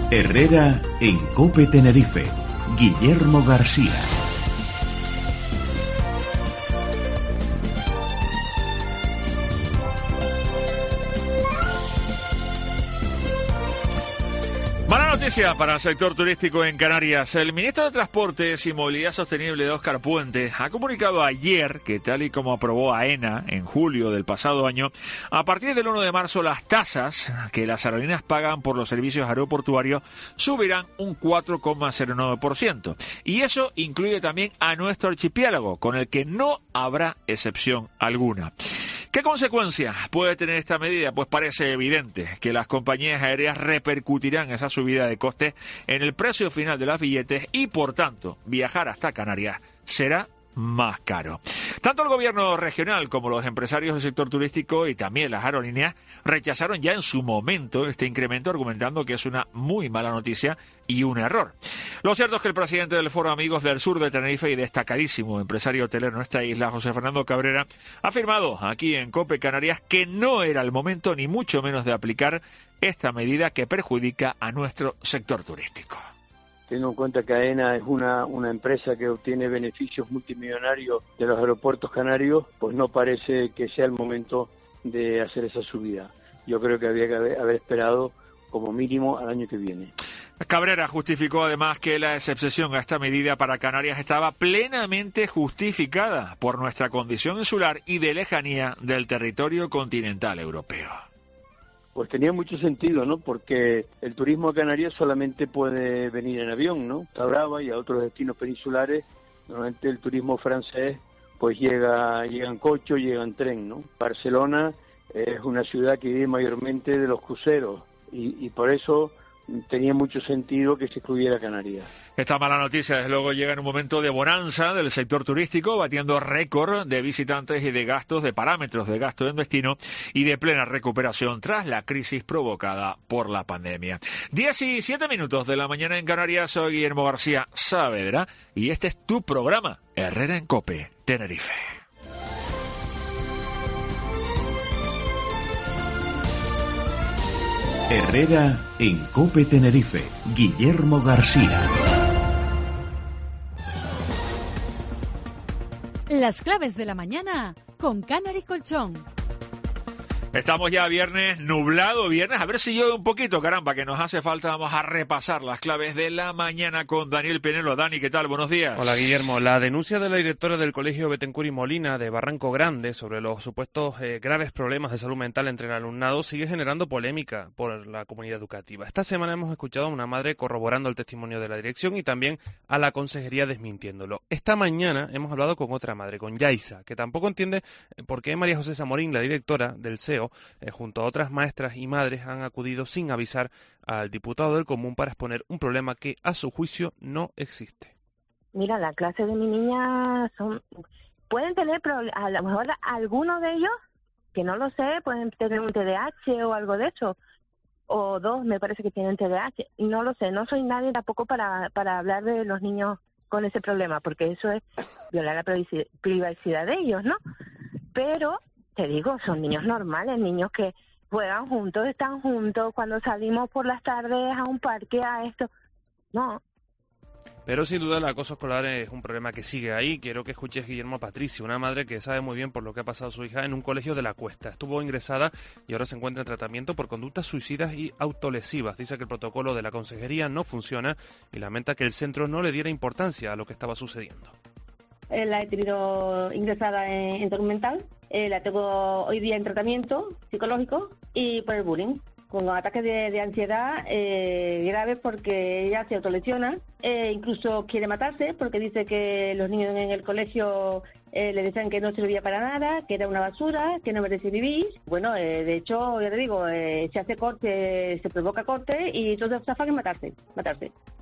Herrera en COPE Tenerife. Guillermo García. Mala noticia para el sector turístico en Canarias. El ministro de Transportes y Movilidad Sostenible, Óscar Puente, ha comunicado ayer que, tal y como aprobó AENA en julio del pasado año, a partir del 1 de marzo las tasas que las aerolíneas pagan por los servicios aeroportuarios subirán un 4,09%. Y eso incluye también a nuestro archipiélago, con el que no habrá excepción alguna. ¿Qué consecuencias puede tener esta medida? Pues parece evidente que las compañías aéreas repercutirán esa subida de costes en el precio final de los billetes y, por tanto, viajar hasta Canarias será más caro. Tanto el gobierno regional como los empresarios del sector turístico y también las aerolíneas rechazaron ya en su momento este incremento, argumentando que es una muy mala noticia y un error. Lo cierto es que el presidente del Foro Amigos del Sur de Tenerife y destacadísimo empresario hotelero en esta isla, José Fernando Cabrera, ha afirmado aquí en COPE Canarias que no era el momento ni mucho menos de aplicar esta medida que perjudica a nuestro sector turístico. Teniendo en cuenta que AENA es una empresa que obtiene beneficios multimillonarios de los aeropuertos canarios, pues no parece que sea el momento de hacer esa subida. Yo creo que había que haber esperado como mínimo al año que viene. Cabrera justificó además que la excepción a esta medida para Canarias estaba plenamente justificada por nuestra condición insular y de lejanía del territorio continental europeo. Pues tenía mucho sentido, ¿no? Porque el turismo a Canarias solamente puede venir en avión, ¿no? A Brava y a otros destinos peninsulares, normalmente el turismo francés pues llega en coche o llega en tren, ¿no? Barcelona es una ciudad que vive mayormente de los cruceros y por eso tenía mucho sentido que se excluyera Canarias. Esta mala noticia, desde luego, llega en un momento de bonanza del sector turístico, batiendo récord de visitantes y de gastos, de parámetros de gasto en destino y de plena recuperación tras la crisis provocada por la pandemia. 17 minutos de la mañana en Canarias. Soy Guillermo García Saavedra y este es tu programa, Herrera en COPE Tenerife. Herrera en COPE Tenerife. Guillermo García. Las claves de la mañana con Canary Colchón. Estamos ya viernes, nublado viernes, a ver si llueve un poquito, caramba, que nos hace falta. Vamos a repasar las claves de la mañana con Daniel Penelo. Dani, ¿qué tal? Buenos días. Hola, Guillermo. La denuncia de la directora del Colegio Betancur y Molina de Barranco Grande sobre los supuestos graves problemas de salud mental entre el alumnado sigue generando polémica por la comunidad educativa. Esta semana hemos escuchado a una madre corroborando el testimonio de la dirección y también a la consejería desmintiéndolo. Esta mañana hemos hablado con otra madre, con Yaisa, que tampoco entiende por qué María José Zamorín, la directora del SEO, junto a otras maestras y madres, han acudido sin avisar al diputado del Común para exponer un problema que, a su juicio, no existe. Mira, la clase de mi niña pueden tener, a lo mejor algunos de ellos, que no lo sé, pueden tener un TDAH o algo de eso, o dos, me parece que tienen TDAH, no lo sé, no soy nadie tampoco para hablar de los niños con ese problema, porque eso es violar la privacidad de ellos, ¿no? Pero te digo, son niños normales, niños que juegan juntos, están juntos, cuando salimos por las tardes a un parque, a esto, no. Pero sin duda el acoso escolar es un problema que sigue ahí. Quiero que escuches, Guillermo, a Patricia, una madre que sabe muy bien por lo que ha pasado su hija en un colegio de La Cuesta. Estuvo ingresada y ahora se encuentra en tratamiento por conductas suicidas y autolesivas. Dice que el protocolo de la consejería no funciona y lamenta que el centro no le diera importancia a lo que estaba sucediendo. La he tenido ingresada en salud mental, la tengo hoy día en tratamiento psicológico y por el bullying, con ataques de ansiedad graves porque ella se autolesiona, incluso quiere matarse porque dice que los niños en el colegio le decían que no servía para nada, que era una basura, que no merecía vivir. Bueno, de hecho, ya te digo, se hace corte, se provoca corte y entonces se afán en matarse.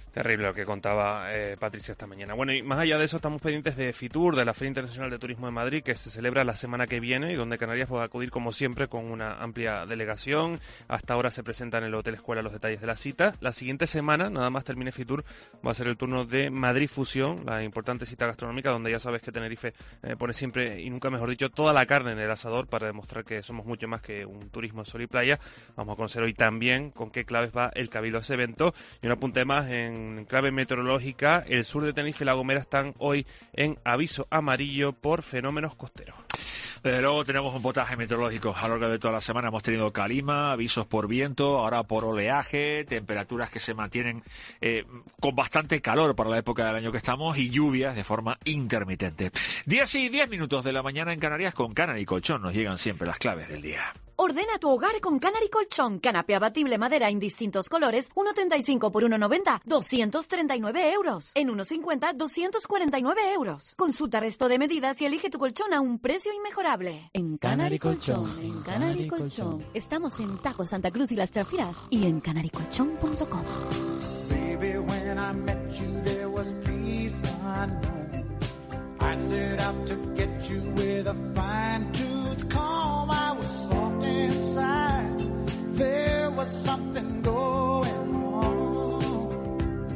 Terrible lo que contaba Patricia esta mañana. Bueno, y más allá de eso, estamos pendientes de Fitur, de la Feria Internacional de Turismo de Madrid, que se celebra la semana que viene y donde Canarias puede acudir, como siempre, con una amplia delegación. Hasta ahora se presentan en el Hotel Escuela los detalles de la cita. La siguiente semana, nada más termine Fitur, va a ser el turno de Madrid Fusión, la importante cita gastronómica, donde ya sabes que Tenerife pone siempre, y nunca mejor dicho, toda la carne en el asador para demostrar que somos mucho más que un turismo de sol y playa. Vamos a conocer hoy también con qué claves va el Cabildo a ese evento. Y un apunte más en clave meteorológica: el sur de Tenerife y La Gomera están hoy en aviso amarillo por fenómenos costeros. Desde luego tenemos un potaje meteorológico a lo largo de toda la semana. Hemos tenido calima, avisos por viento, ahora por oleaje, temperaturas que se mantienen con bastante calor para la época del año que estamos y lluvias de forma intermitente. 10 y 10 minutos de la mañana en Canarias con Canary Colchón. Nos llegan siempre las claves del día. Ordena tu hogar con Canary Colchón. Canapé abatible madera en distintos colores, 1,35 por 1,90, 239 euros. En 1,50, 249 euros. Consulta resto de medidas y elige tu colchón a un precio inmejorable. En Canary Colchón, en Canary Colchón. Estamos en Tajo Santa Cruz y Las Chafiras y en canarycolchón.com. Baby, when I met you there was peace unknown. I set out to get you with a fine-tooth comb. I was soft inside. There was something going on.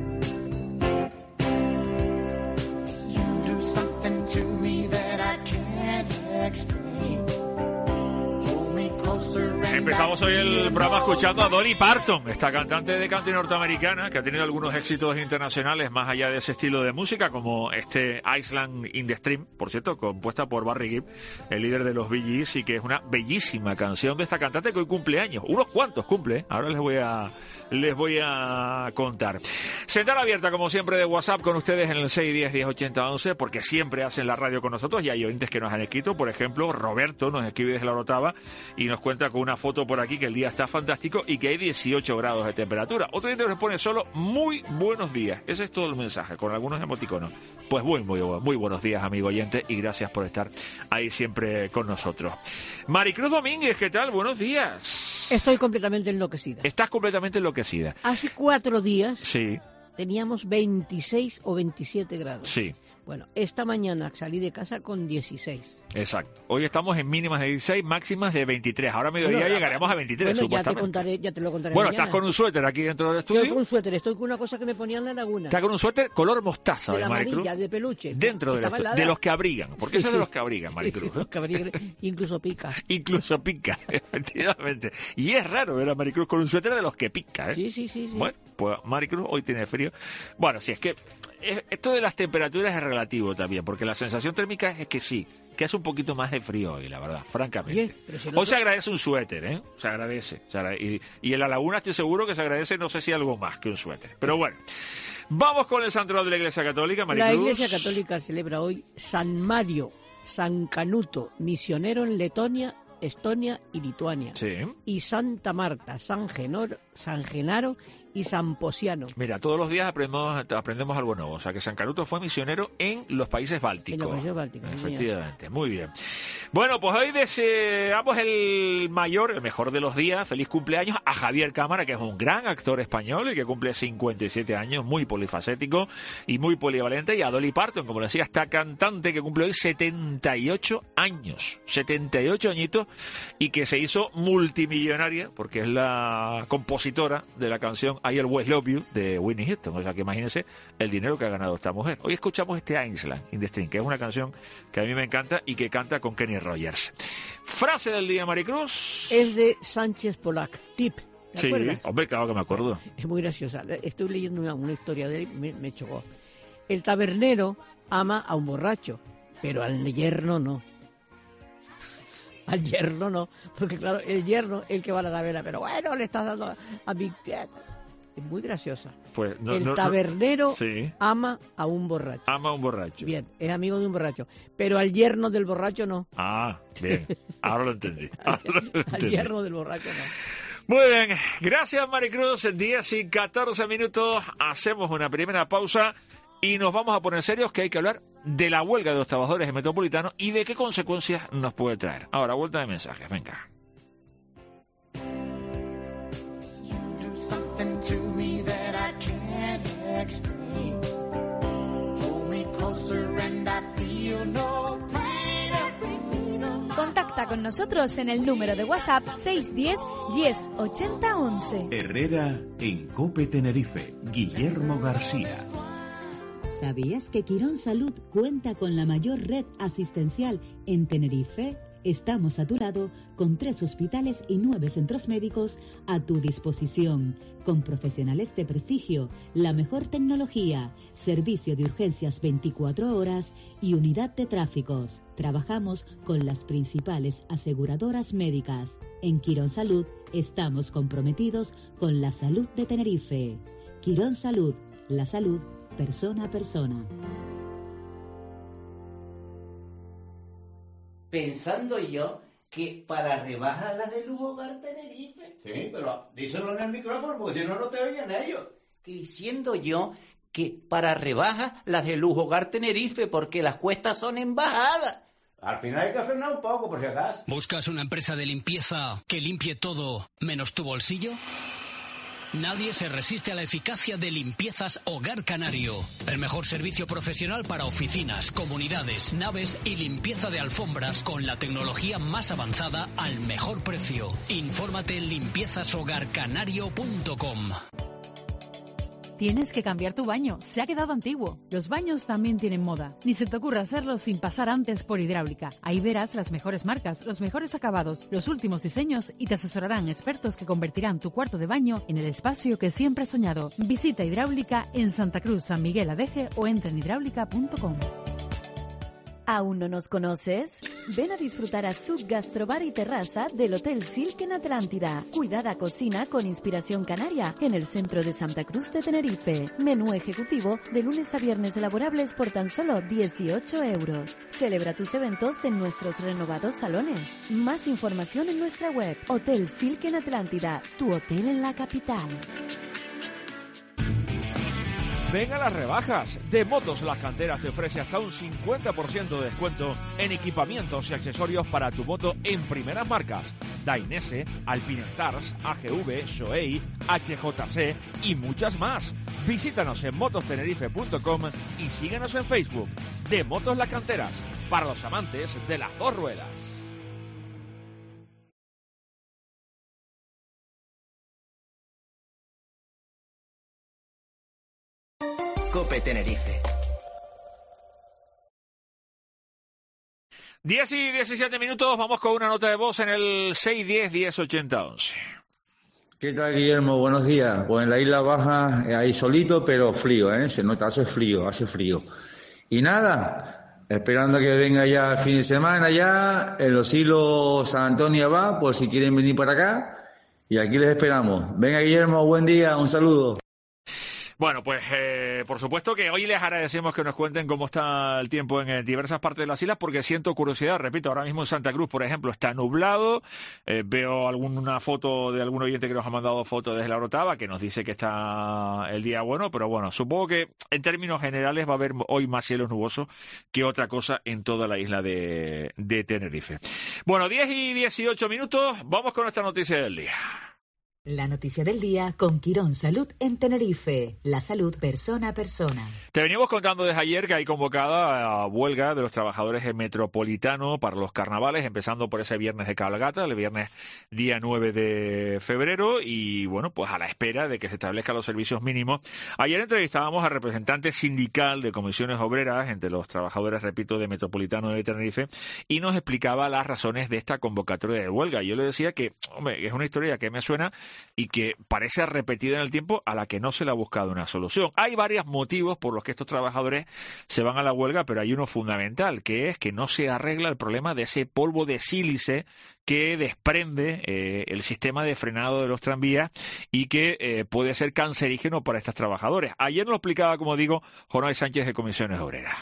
You do something to me that I can't explain. Hold me closer. Empezamos hoy el programa escuchando a Dolly Parton, esta cantante de country norteamericana que ha tenido algunos éxitos internacionales más allá de ese estilo de música, como este Island in the Stream, por cierto, compuesta por Barry Gibb, el líder de los Bee Gees, y que es una bellísima canción de esta cantante que hoy cumple años. Unos cuantos cumple, ahora les voy a contar. Central abierta, como siempre, de WhatsApp con ustedes en el 610-1080-11, porque siempre hacen la radio con nosotros y hay oyentes que nos han escrito. Por ejemplo, Roberto nos escribe desde La Orotava y nos cuenta con una foto por aquí que el día está fantástico y que hay 18 grados de temperatura. Otro oyente nos pone solo muy buenos días. Ese es todo el mensaje, con algunos emoticonos. Pues muy buenos días, amigo oyente, y gracias por estar ahí siempre con nosotros. Maricruz Domínguez, ¿qué tal? Buenos días. Estoy completamente enloquecida. Estás completamente enloquecida. Hace 4 días sí. Teníamos 26 o 27 grados. Sí. Bueno, esta mañana salí de casa con 16. Exacto. Hoy estamos en mínimas de 16, máximas de 23. Ahora a mediodía llegaremos a 23, bueno, supuestamente. ya te lo contaré Bueno, mañana. Estás con un suéter aquí dentro del estudio. Estoy con un suéter, estoy con una cosa que me ponía en la laguna. Está con un suéter color mostaza, de la Maricruz. amarilla, de peluche. Dentro de los que abrigan, porque eso es de los que abrigan, Maricruz. Sí, los que abrigan, incluso pica. Incluso pica, efectivamente. Y es raro ver a Maricruz con un suéter de los que pica, ¿eh? Sí. Bueno, pues Maricruz hoy tiene frío. Bueno, si es que esto de las temperaturas es relativo también, porque la sensación térmica es que sí, que hace un poquito más de frío hoy, la verdad, francamente. Oye, pero si no hoy se agradece un suéter, ¿eh? Se agradece. Y en la laguna estoy seguro que se agradece, no sé si algo más que un suéter. Pero bueno, vamos con el santoral de la Iglesia Católica, Maricruz. La Iglesia Católica celebra hoy San Mario, San Canuto, misionero en Letonia, Estonia y Lituania. Sí. Y Santa Marta, San Genaro y San Posiano. Mira, todos los días aprendemos algo nuevo. O sea, que San Canuto fue misionero en los países bálticos. En los países bálticos. Efectivamente, muy bien. Bueno, pues hoy deseamos el mejor de los días, feliz cumpleaños a Javier Cámara, que es un gran actor español y que cumple 57 años, muy polifacético y muy polivalente, y a Dolly Parton, como decía, esta cantante que cumple hoy 78 años, 78 añitos, y que se hizo multimillonaria, porque es la compositora de la canción I Always Love You de Whitney Houston. O sea, que imagínense el dinero que ha ganado esta mujer. Hoy escuchamos este Island in the Stream, que es una canción que a mí me encanta y que canta con Kenny Rogers. Frase del día, Maricruz. Es de Sánchez Polak. Tip. ¿Te acuerdas? Sí, hombre, claro que me acuerdo. Es muy graciosa. Estoy leyendo una historia de él y me chocó. El tabernero ama a un borracho, pero al yerno no. Al yerno no, porque claro, el yerno es el que va a la taberna, pero bueno, le estás dando a mi pie. Es muy graciosa. Pues el tabernero sí. ama a un borracho. Ama a un borracho. Bien, es amigo de un borracho, pero al yerno del borracho no. Ah, bien, ahora lo entendí. Al yerno del borracho no. Muy bien, gracias Maricruz. 10 y 14 minutos, hacemos una primera pausa y nos vamos a poner serios, que hay que hablar de la huelga de los trabajadores metropolitanos y de qué consecuencias nos puede traer. Ahora, vuelta de mensajes, venga. To me that I can't Contacta con nosotros en el número de WhatsApp 610 10 80 11. Herrera en Cope Tenerife, Guillermo García. ¿Sabías que Quirón Salud cuenta con la mayor red asistencial en Tenerife? Estamos a tu lado con 3 hospitales y 9 centros médicos a tu disposición, con profesionales de prestigio, la mejor tecnología, servicio de urgencias 24 horas y unidad de tráficos. Trabajamos con las principales aseguradoras médicas. En Quirón Salud estamos comprometidos con la salud de Tenerife. Quirón Salud, la salud persona a persona. Pensando yo que para rebajar las de Lujo Hogar Tenerife. Sí, pero díselo en el micrófono porque si no, no te oyen ellos. Diciendo yo que para rebajas las de Lujo Hogar Tenerife porque las cuestas son en bajada. Al final hay que frenar un poco por si acaso. ¿Buscas una empresa de limpieza que limpie todo menos tu bolsillo? Nadie se resiste a la eficacia de Limpiezas Hogar Canario. El mejor servicio profesional para oficinas, comunidades, naves y limpieza de alfombras con la tecnología más avanzada al mejor precio. Infórmate en limpiezashogarcanario.com. Tienes que cambiar tu baño, se ha quedado antiguo. Los baños también tienen moda. Ni se te ocurra hacerlo sin pasar antes por Hidráulica. Ahí verás las mejores marcas, los mejores acabados, los últimos diseños y te asesorarán expertos que convertirán tu cuarto de baño en el espacio que siempre has soñado. Visita Hidráulica en Santa Cruz, San Miguel Adeje o entra en hidráulica.com. ¿Aún no nos conoces? Ven a disfrutar a Sub Gastrobar y Terraza del Hotel Silk en Atlántida. Cuidada cocina con inspiración canaria en el centro de Santa Cruz de Tenerife. Menú ejecutivo de lunes a viernes elaborables por tan solo 18 euros. Celebra tus eventos en nuestros renovados salones. Más información en nuestra web. Hotel Silk en Atlántida, tu hotel en la capital. Ven a las rebajas. De Motos Las Canteras te ofrece hasta un 50% de descuento en equipamientos y accesorios para tu moto en primeras marcas. Dainese, Alpine Stars, AGV, Shoei, HJC y muchas más. Visítanos en motostenerife.com y síguenos en Facebook. De Motos Las Canteras, para los amantes de las dos ruedas. Cope Tenerife. 10 y 17 minutos, vamos con una nota de voz en el 610 1080 11. ¿Qué tal, Guillermo? Buenos días. Pues en la Isla Baja, ahí solito, pero frío, Se nota, hace frío. Y nada, esperando que venga ya el fin de semana ya, en los hilos San Antonio va, por si quieren venir para acá, y aquí les esperamos. Venga, Guillermo, buen día, un saludo. Bueno, pues por supuesto que hoy les agradecemos que nos cuenten cómo está el tiempo en diversas partes de las islas, porque siento curiosidad. Repito, ahora mismo en Santa Cruz, por ejemplo, está nublado. Veo alguna foto de algún oyente que nos ha mandado fotos desde la Orotava, que nos dice que está el día bueno, pero bueno, supongo que en términos generales va a haber hoy más cielos nubosos que otra cosa en toda la isla de Tenerife. Bueno, 10 y 18 minutos, vamos con nuestra noticia del día. La noticia del día con Quirón Salud en Tenerife. La salud persona a persona. Te venimos contando desde ayer que hay convocada a huelga de los trabajadores en Metropolitano para los carnavales, empezando por ese viernes de cabalgata, el viernes día 9 de febrero, y bueno, pues a la espera de que se establezcan los servicios mínimos. Ayer entrevistábamos al representante sindical de comisiones obreras entre los trabajadores, repito, de Metropolitano de Tenerife, y nos explicaba las razones de esta convocatoria de huelga. Yo le decía que, hombre, es una historia que me suena y que parece repetida en el tiempo, a la que no se le ha buscado una solución. Hay varios motivos por los que estos trabajadores se van a la huelga, pero hay uno fundamental, que es que no se arregla el problema de ese polvo de sílice que desprende el sistema de frenado de los tranvías y que puede ser cancerígeno para estos trabajadores. Ayer nos lo explicaba, como digo, Jonay Sánchez de Comisiones Obreras.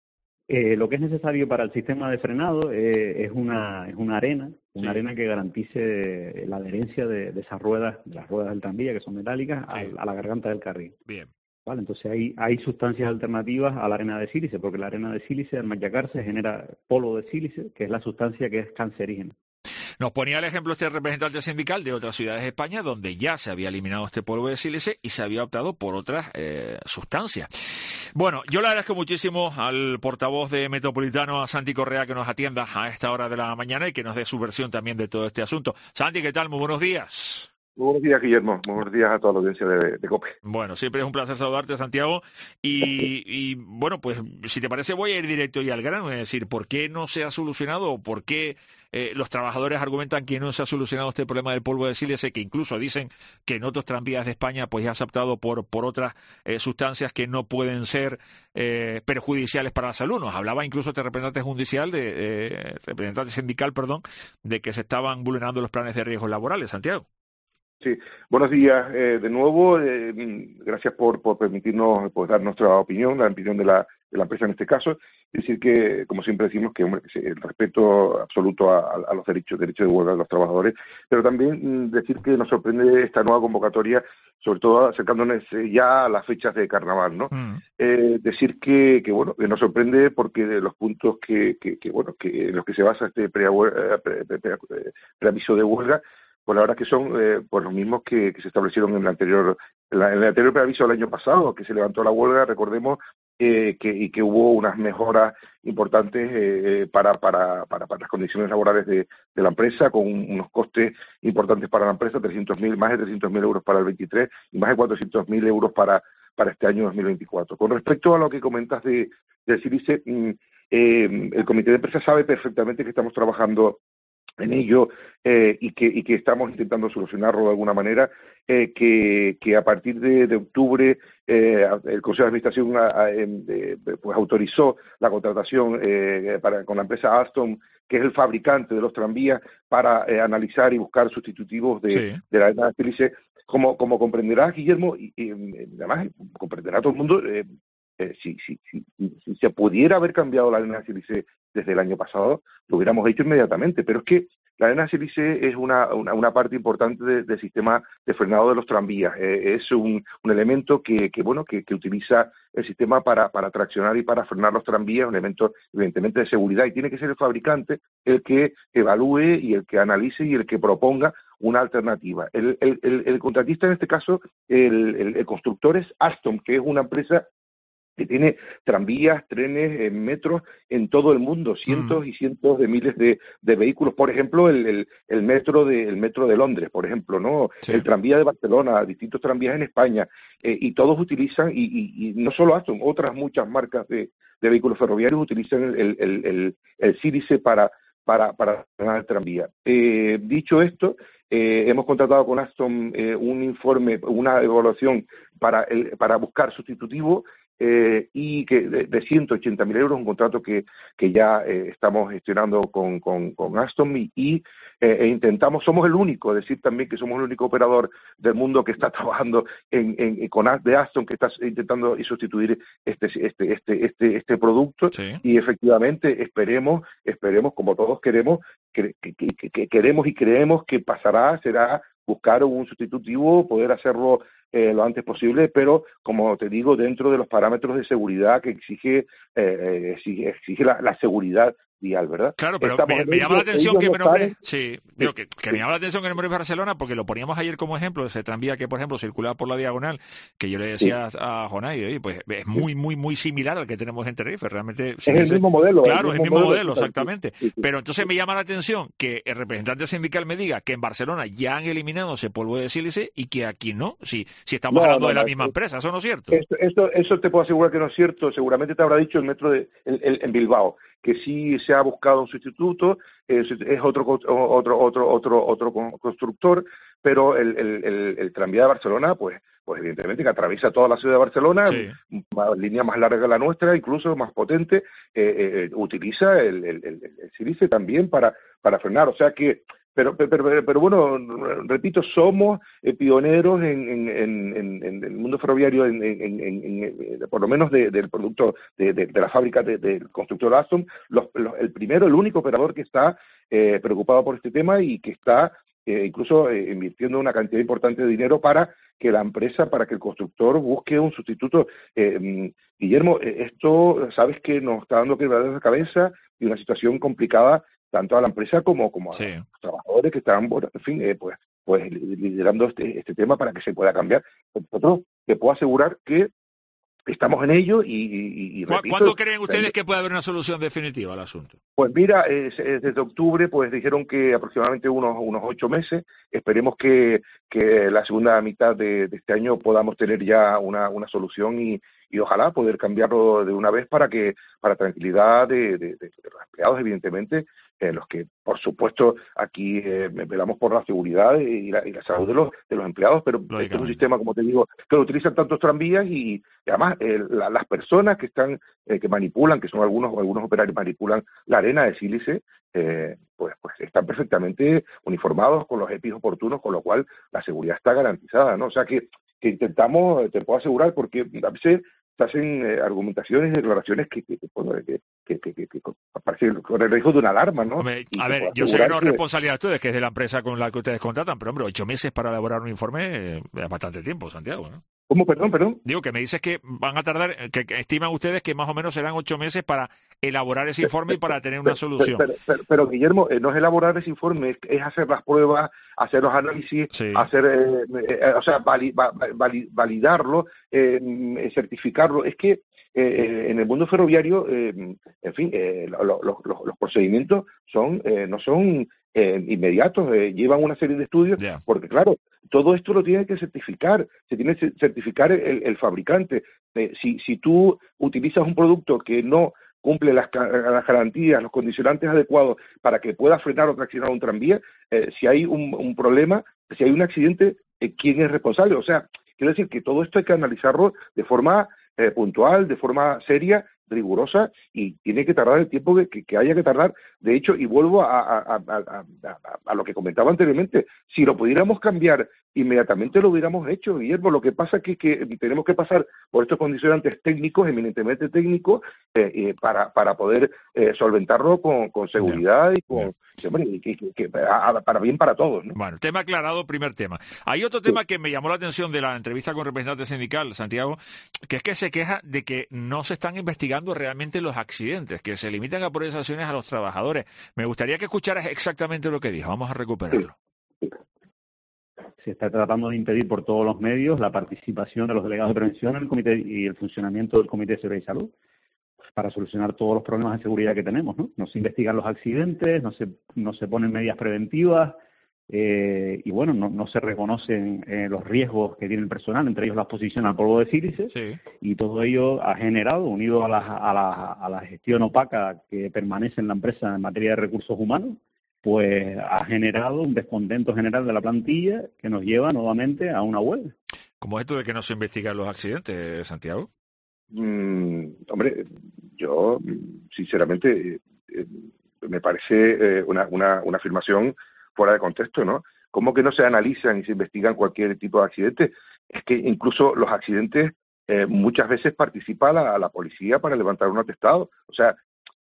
Lo que es necesario para el sistema de frenado es una arena, arena que garantice la adherencia de esas ruedas, de las ruedas del tranvía, que son metálicas, a la garganta del carril. Bien. Vale, entonces hay sustancias alternativas a la arena de sílice, porque la arena de sílice al machacarse genera polvo de sílice, que es la sustancia que es cancerígena. Nos ponía el ejemplo este representante sindical de otras ciudades de España donde ya se había eliminado este polvo de sílice y se había optado por otras sustancias. Bueno, yo le agradezco muchísimo al portavoz de Metropolitano, a Santi Correa, que nos atienda a esta hora de la mañana y que nos dé su versión también de todo este asunto. Santi, ¿qué tal? Muy buenos días. Muy buenos días, Guillermo. Muy buenos días a toda la audiencia de COPE. Bueno, siempre es un placer saludarte, Santiago. Y bueno, pues si te parece voy a ir directo y al grano, es decir, ¿por qué no se ha solucionado o por qué los trabajadores argumentan que no se ha solucionado este problema del polvo de sílice, que incluso dicen que en otros tranvías de España pues ya se ha optado por otras sustancias que no pueden ser perjudiciales para la salud? Nos hablaba incluso este representante sindical, de que se estaban vulnerando los planes de riesgos laborales, Santiago. Sí, buenos días de nuevo. Gracias por permitirnos dar nuestra opinión, la opinión de la empresa en este caso. Es decir que, como siempre decimos, que el respeto absoluto a los derechos de huelga de los trabajadores, pero también decir que nos sorprende esta nueva convocatoria, sobre todo acercándonos ya a las fechas de carnaval, ¿no? Decir que nos sorprende porque de los puntos que en los que se basa este preaviso de huelga, pues la verdad que son pues los mismos que se establecieron en el anterior preaviso del año pasado, que se levantó la huelga, recordemos, y que hubo unas mejoras importantes para las condiciones laborales de la empresa, con unos costes importantes para la empresa, más de 300.000 euros para el 23 y más de 400.000 euros para este año 2024. Con respecto a lo que comentas del sílice, el comité de empresa sabe perfectamente que estamos trabajando en ello y que estamos intentando solucionarlo de alguna manera, que a partir de octubre el Consejo de Administración pues autorizó la contratación con la empresa Alstom, que es el fabricante de los tranvías, para analizar y buscar sustitutivos de la arena de sílice. Como comprenderás, Guillermo, y además comprenderá todo el mundo, si se pudiera haber cambiado la arena de sílice desde el año pasado, lo hubiéramos hecho inmediatamente, pero es que la arena de sílice es una parte importante del sistema de frenado de los tranvías. Es un elemento que utiliza el sistema para traccionar y para frenar los tranvías, un elemento evidentemente de seguridad, y tiene que ser el fabricante el que evalúe y el que analice y el que proponga una alternativa. El contratista en este caso, el constructor es Alstom, que es una empresa que tiene tranvías, trenes, metros en todo el mundo, cientos y cientos de miles de vehículos. Por ejemplo, el metro de Londres, por ejemplo, ¿no? Sí. El tranvía de Barcelona, distintos tranvías en España, y todos utilizan, y no solo Aston, otras muchas marcas de vehículos ferroviarios utilizan el sílice para el tranvía. Dicho esto, hemos contratado con Alstom un informe, una evaluación para buscar sustitutivo, y que de 180.000 euros, un contrato que ya estamos gestionando con Alstom y intentamos, somos el único, decir también que somos el único operador del mundo que está trabajando de Alstom, que está intentando sustituir este producto. Sí. Y efectivamente esperemos como todos queremos que queremos y creemos que será buscar un sustitutivo, poder hacerlo lo antes posible, pero como te digo, dentro de los parámetros de seguridad que exige la seguridad vial, ¿verdad? Claro, pero me llama la atención que me nombre, me llama la atención que nombre Barcelona, porque lo poníamos ayer como ejemplo, ese tranvía que, por ejemplo, circulaba por la diagonal, que yo le decía a Jonay, pues es muy, muy, muy similar al que tenemos en Tenerife, realmente. Es el mismo modelo. Claro, es el mismo modelo, exactamente. Sí. Pero entonces me llama la atención que el representante sindical me diga que en Barcelona ya han eliminado ese polvo de sílice y que aquí no, si estamos hablando de la misma empresa, ¿eso no es cierto? Eso te puedo asegurar que no es cierto. Seguramente te habrá dicho el metro en Bilbao, que sí se ha buscado un sustituto, es otro constructor, pero el tranvía de Barcelona, pues evidentemente que atraviesa toda la ciudad de Barcelona, una línea más larga que la nuestra, incluso más potente, utiliza el sílice también para frenar, o sea que pero bueno, repito, somos pioneros en el mundo ferroviario, por lo menos del producto de la fábrica del constructor Alstom, el único operador que está preocupado por este tema y que está incluso invirtiendo una cantidad importante de dinero para que el constructor busque un sustituto. Guillermo, esto sabes que nos está dando quebraderos de cabeza y una situación complicada tanto a la empresa como a los trabajadores que están, en fin, pues liderando este tema para que se pueda cambiar. Nosotros te puedo asegurar que estamos en ello y repito, ¿Cuándo creen ustedes que puede haber una solución definitiva al asunto? Pues mira, desde octubre pues dijeron que aproximadamente unos 8 meses. Esperemos que la segunda mitad de este año podamos tener ya una solución y ojalá poder cambiarlo de una vez para tranquilidad de los empleados, evidentemente, los que por supuesto aquí velamos por la seguridad y la salud de los empleados, pero este es un sistema, como te digo, que lo utilizan tantos tranvías y además las personas que están que manipulan, que son algunos operarios, manipulan la arena de sílice, pues están perfectamente uniformados con los EPIs oportunos, con lo cual la seguridad está garantizada, ¿no? O sea que intentamos, te puedo asegurar, porque a veces se hacen argumentaciones y declaraciones que aparecen con el riesgo de una alarma, ¿no? Hombre, a ver, yo sé que no es responsabilidad de ustedes, que es de la empresa con la que ustedes contratan, pero hombre, 8 meses para elaborar un informe es bastante tiempo, Santiago, ¿no? ¿Cómo? Perdón. Digo, que me dices que van a tardar, que estiman ustedes que más o menos serán 8 meses para elaborar ese informe y para tener una solución. Pero Guillermo, no es elaborar ese informe, es hacer las pruebas, hacer los análisis, hacer, validarlo, certificarlo. Es que en el mundo ferroviario, en fin, los procedimientos no son inmediatos, llevan una serie de estudios, porque claro, todo esto lo tiene que certificar, se tiene que certificar el fabricante. Si tú utilizas un producto que no cumple las garantías, los condicionantes adecuados para que pueda frenar o traccionar un tranvía, si hay un problema, si hay un accidente, ¿quién es responsable? O sea, quiero decir que todo esto hay que analizarlo de forma puntual, de forma seria, rigurosa, y tiene que tardar el tiempo que haya que tardar. De hecho, y vuelvo a lo que comentaba anteriormente, si lo pudiéramos cambiar inmediatamente lo hubiéramos hecho, Guillermo. Lo que pasa es que tenemos que pasar por estos condicionantes técnicos, eminentemente técnicos, para poder solventarlo con seguridad y con para bien para todos, ¿no? Bueno, tema aclarado, primer tema. Hay otro tema que me llamó la atención de la entrevista con representante sindical, Santiago, que es que se queja de que no se están investigando realmente los accidentes, que se limitan a poner sanciones a los trabajadores. Me gustaría que escucharas exactamente lo que dijo. Vamos a recuperarlo. Se está tratando de impedir por todos los medios la participación de los delegados de prevención en el comité y el funcionamiento del Comité de Seguridad y Salud para solucionar todos los problemas de seguridad que tenemos, ¿no? No se investigan los accidentes, no se ponen medidas preventivas y bueno, no se reconocen los riesgos que tiene el personal, entre ellos la exposición al polvo de sílice, y todo ello ha generado, unido a la gestión opaca que permanece en la empresa en materia de recursos humanos, pues ha generado un descontento general de la plantilla que nos lleva nuevamente a una huelga. ¿Cómo es esto de que no se investigan los accidentes, Santiago? Hombre, yo sinceramente me parece una afirmación fuera de contexto, ¿no? ¿Cómo que no se analizan y se investigan cualquier tipo de accidente? Es que incluso los accidentes muchas veces participa la policía para levantar un atestado. O sea,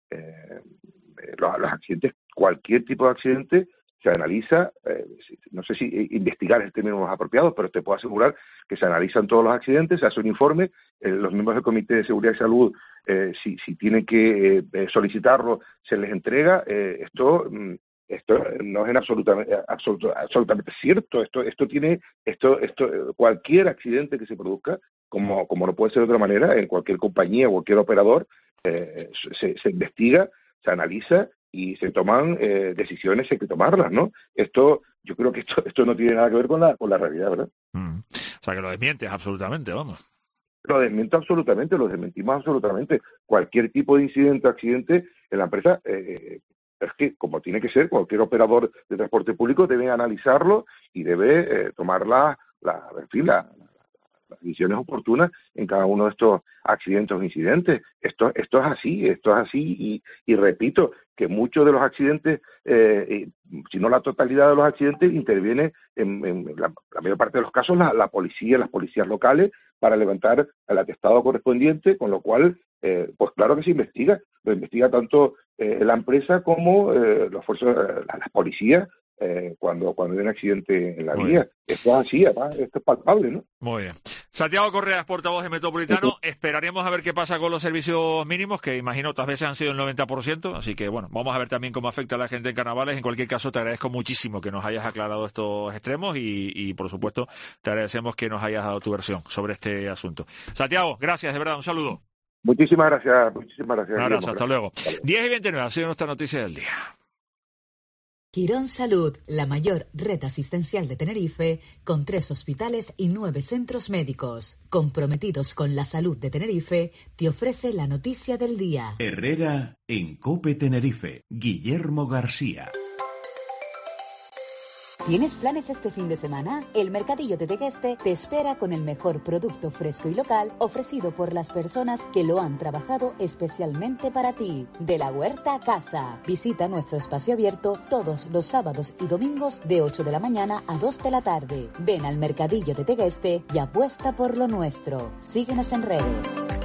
los accidentes, cualquier tipo de accidente se analiza, no sé si investigar es el término más apropiado, pero te puedo asegurar que se analizan todos los accidentes, se hace un informe, los miembros del Comité de Seguridad y Salud, si tienen que solicitarlo, se les entrega. Esto no es en absolutamente cierto. Esto cualquier accidente que se produzca, como no puede ser de otra manera, en cualquier compañía o cualquier operador, se investiga, se analiza y se toman decisiones, hay que tomarlas, ¿no? Yo creo que esto no tiene nada que ver con la realidad, ¿verdad? O sea, que lo desmientes absolutamente, vamos. Lo desmiento absolutamente, lo desmentimos absolutamente. Cualquier tipo de incidente o accidente en la empresa, es que, como tiene que ser, cualquier operador de transporte público debe analizarlo y debe tomar las decisiones oportunas en cada uno de estos accidentes o incidentes. Esto es así y repito que muchos de los accidentes, si no la totalidad de los accidentes, interviene en la mayor parte de los casos la policía, las policías locales, para levantar el atestado correspondiente, con lo cual, pues claro que se investiga, lo investiga tanto la empresa como las policías, cuando hay un accidente en la Muy vía. bien. Esto es así, además, esto es palpable, ¿no? Muy bien. Santiago Correa, portavoz de Metropolitano. Esperaremos a ver qué pasa con los servicios mínimos, que imagino otras veces han sido el 90%, así que bueno, vamos a ver también cómo afecta a la gente en carnavales. En cualquier caso, te agradezco muchísimo que nos hayas aclarado estos extremos y por supuesto, te agradecemos que nos hayas dado tu versión sobre este asunto. Santiago, gracias, de verdad, un saludo. Muchísimas gracias. Un abrazo, hasta luego. 10:29, ha sido nuestra noticia del día. Quirón Salud, la mayor red asistencial de Tenerife, con 3 hospitales y 9 centros médicos. Comprometidos con la salud de Tenerife, te ofrece la noticia del día. Herrera en COPE Tenerife. Guillermo García. ¿Tienes planes este fin de semana? El Mercadillo de Tegueste te espera con el mejor producto fresco y local ofrecido por las personas que lo han trabajado especialmente para ti. De la huerta a casa. Visita nuestro espacio abierto todos los sábados y domingos de 8 de la mañana a 2 de la tarde. Ven al Mercadillo de Tegueste y apuesta por lo nuestro. Síguenos en redes.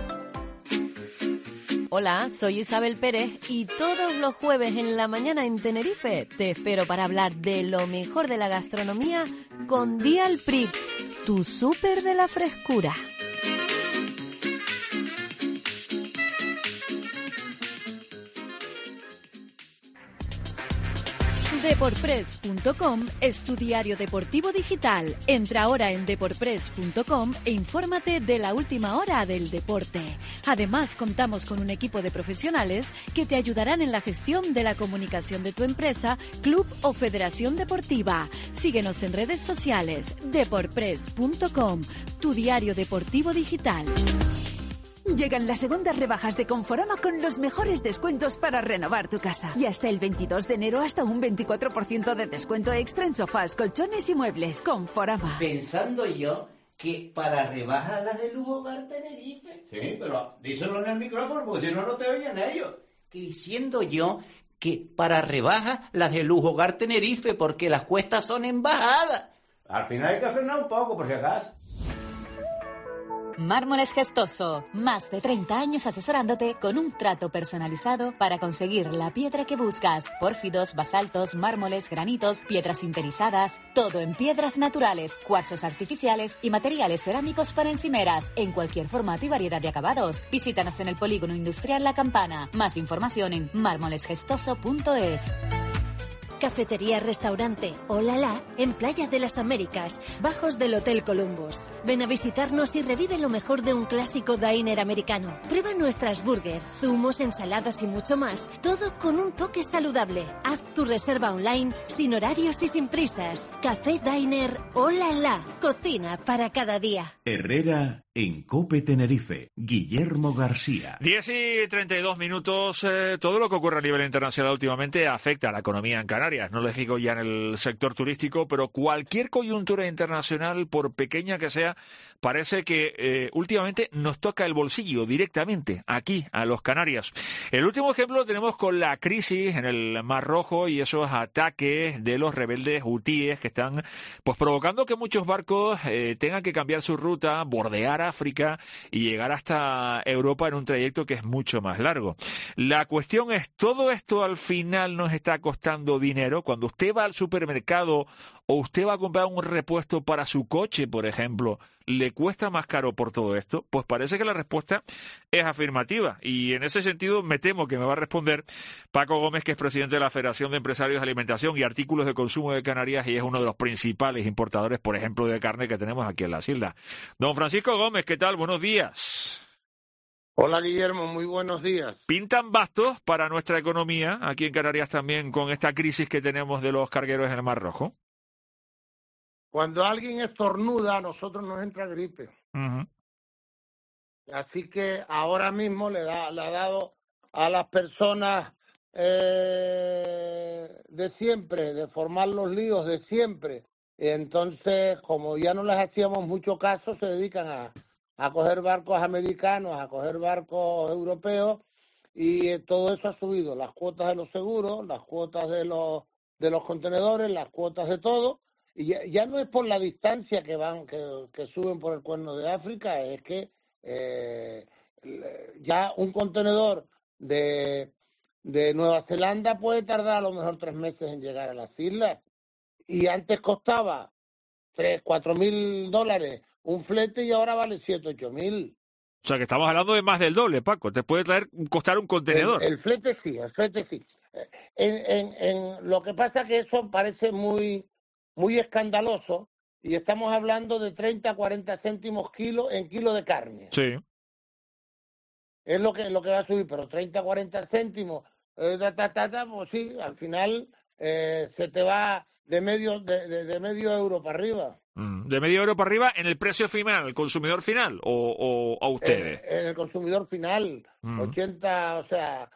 Hola, soy Isabel Pérez y todos los jueves en la mañana en Tenerife te espero para hablar de lo mejor de la gastronomía con Dial Prix, tu súper de la frescura. Deporpress.com es tu diario deportivo digital. Entra ahora en deporpress.com e infórmate de la última hora del deporte. Además, contamos con un equipo de profesionales que te ayudarán en la gestión de la comunicación de tu empresa, club o federación deportiva. Síguenos en redes sociales. Deporpress.com, tu diario deportivo digital. Llegan las segundas rebajas de Conforama con los mejores descuentos para renovar tu casa. Y hasta el 22 de enero hasta un 24% de descuento extra en sofás, colchones y muebles. Conforama. Pensando yo que para rebajas las de Lujo Hogar Tenerife. Sí, pero díselo en el micrófono porque si no, no te oyen ellos. Que diciendo yo que para rebajas las de Lujo Hogar Tenerife porque las cuestas son en bajada. Al final hay que frenar un poco por si acaso. Mármoles Gestoso, más de 30 años asesorándote con un trato personalizado para conseguir la piedra que buscas. Pórfidos, basaltos, mármoles, granitos, piedras sinterizadas, todo en piedras naturales, cuarzos artificiales y materiales cerámicos para encimeras, en cualquier formato y variedad de acabados. Visítanos en el Polígono Industrial La Campana. Más información en mármolesgestoso.es. Cafetería Restaurante Olala en Playa de las Américas, bajos del Hotel Columbus. Ven a visitarnos y revive lo mejor de un clásico diner americano. Prueba nuestras burgers, zumos, ensaladas y mucho más, todo con un toque saludable. Haz tu reserva online sin horarios y sin prisas. Café Diner Olala, cocina para cada día. Herrera en COPE Tenerife. Guillermo García. 10:32. Todo lo que ocurre a nivel internacional últimamente afecta a la economía en Canarias. No les digo ya en el sector turístico, pero cualquier coyuntura internacional, por pequeña que sea, parece que últimamente nos toca el bolsillo directamente aquí, a los canarios. El último ejemplo lo tenemos con la crisis en el Mar Rojo y esos ataques de los rebeldes hutíes que están pues provocando que muchos barcos tengan que cambiar su ruta, bordear África y llegar hasta Europa en un trayecto que es mucho más largo. La cuestión es, ¿todo esto al final nos está costando dinero? Cuando usted va al supermercado o usted va a comprar un repuesto para su coche, por ejemplo, ¿le cuesta más caro por todo esto? Pues parece que la respuesta es afirmativa y en ese sentido me temo que me va a responder Paco Gómez, que es presidente de la Federación de Empresarios de Alimentación y Artículos de Consumo de Canarias y es uno de los principales importadores, por ejemplo, de carne que tenemos aquí en las islas. Don Francisco Gómez, ¿qué tal? Buenos días. Hola Guillermo, muy buenos días. ¿Pintan bastos para nuestra economía aquí en Canarias también con esta crisis que tenemos de los cargueros en el Mar Rojo? Cuando alguien estornuda, a nosotros nos entra gripe. Así que ahora mismo le ha dado a las personas de siempre, de formar los líos de siempre. Entonces, como ya no les hacíamos mucho caso, se dedican a coger barcos americanos, a coger barcos europeos, y todo eso ha subido. Las cuotas de los seguros, las cuotas de los contenedores, las cuotas de todo. Y ya no es por la distancia que suben por el Cuerno de África, es que ya un contenedor de Nueva Zelanda puede tardar a lo mejor 3 meses en llegar a las islas. y antes costaba 3.000-4.000 dólares un flete y ahora vale 7.000-8.000. O sea, que estamos hablando de más del doble, Paco. Te puede costar un contenedor. El flete sí. En lo que pasa que eso parece muy escandaloso y estamos hablando de 30-40 céntimos kilo de carne. Sí. Es lo que va a subir, pero 30-40 céntimos, pues sí, al final se te va de medio euro para arriba. ¿De medio euro para arriba en el precio final, el consumidor final o a ustedes? En el consumidor final, 80, o sea,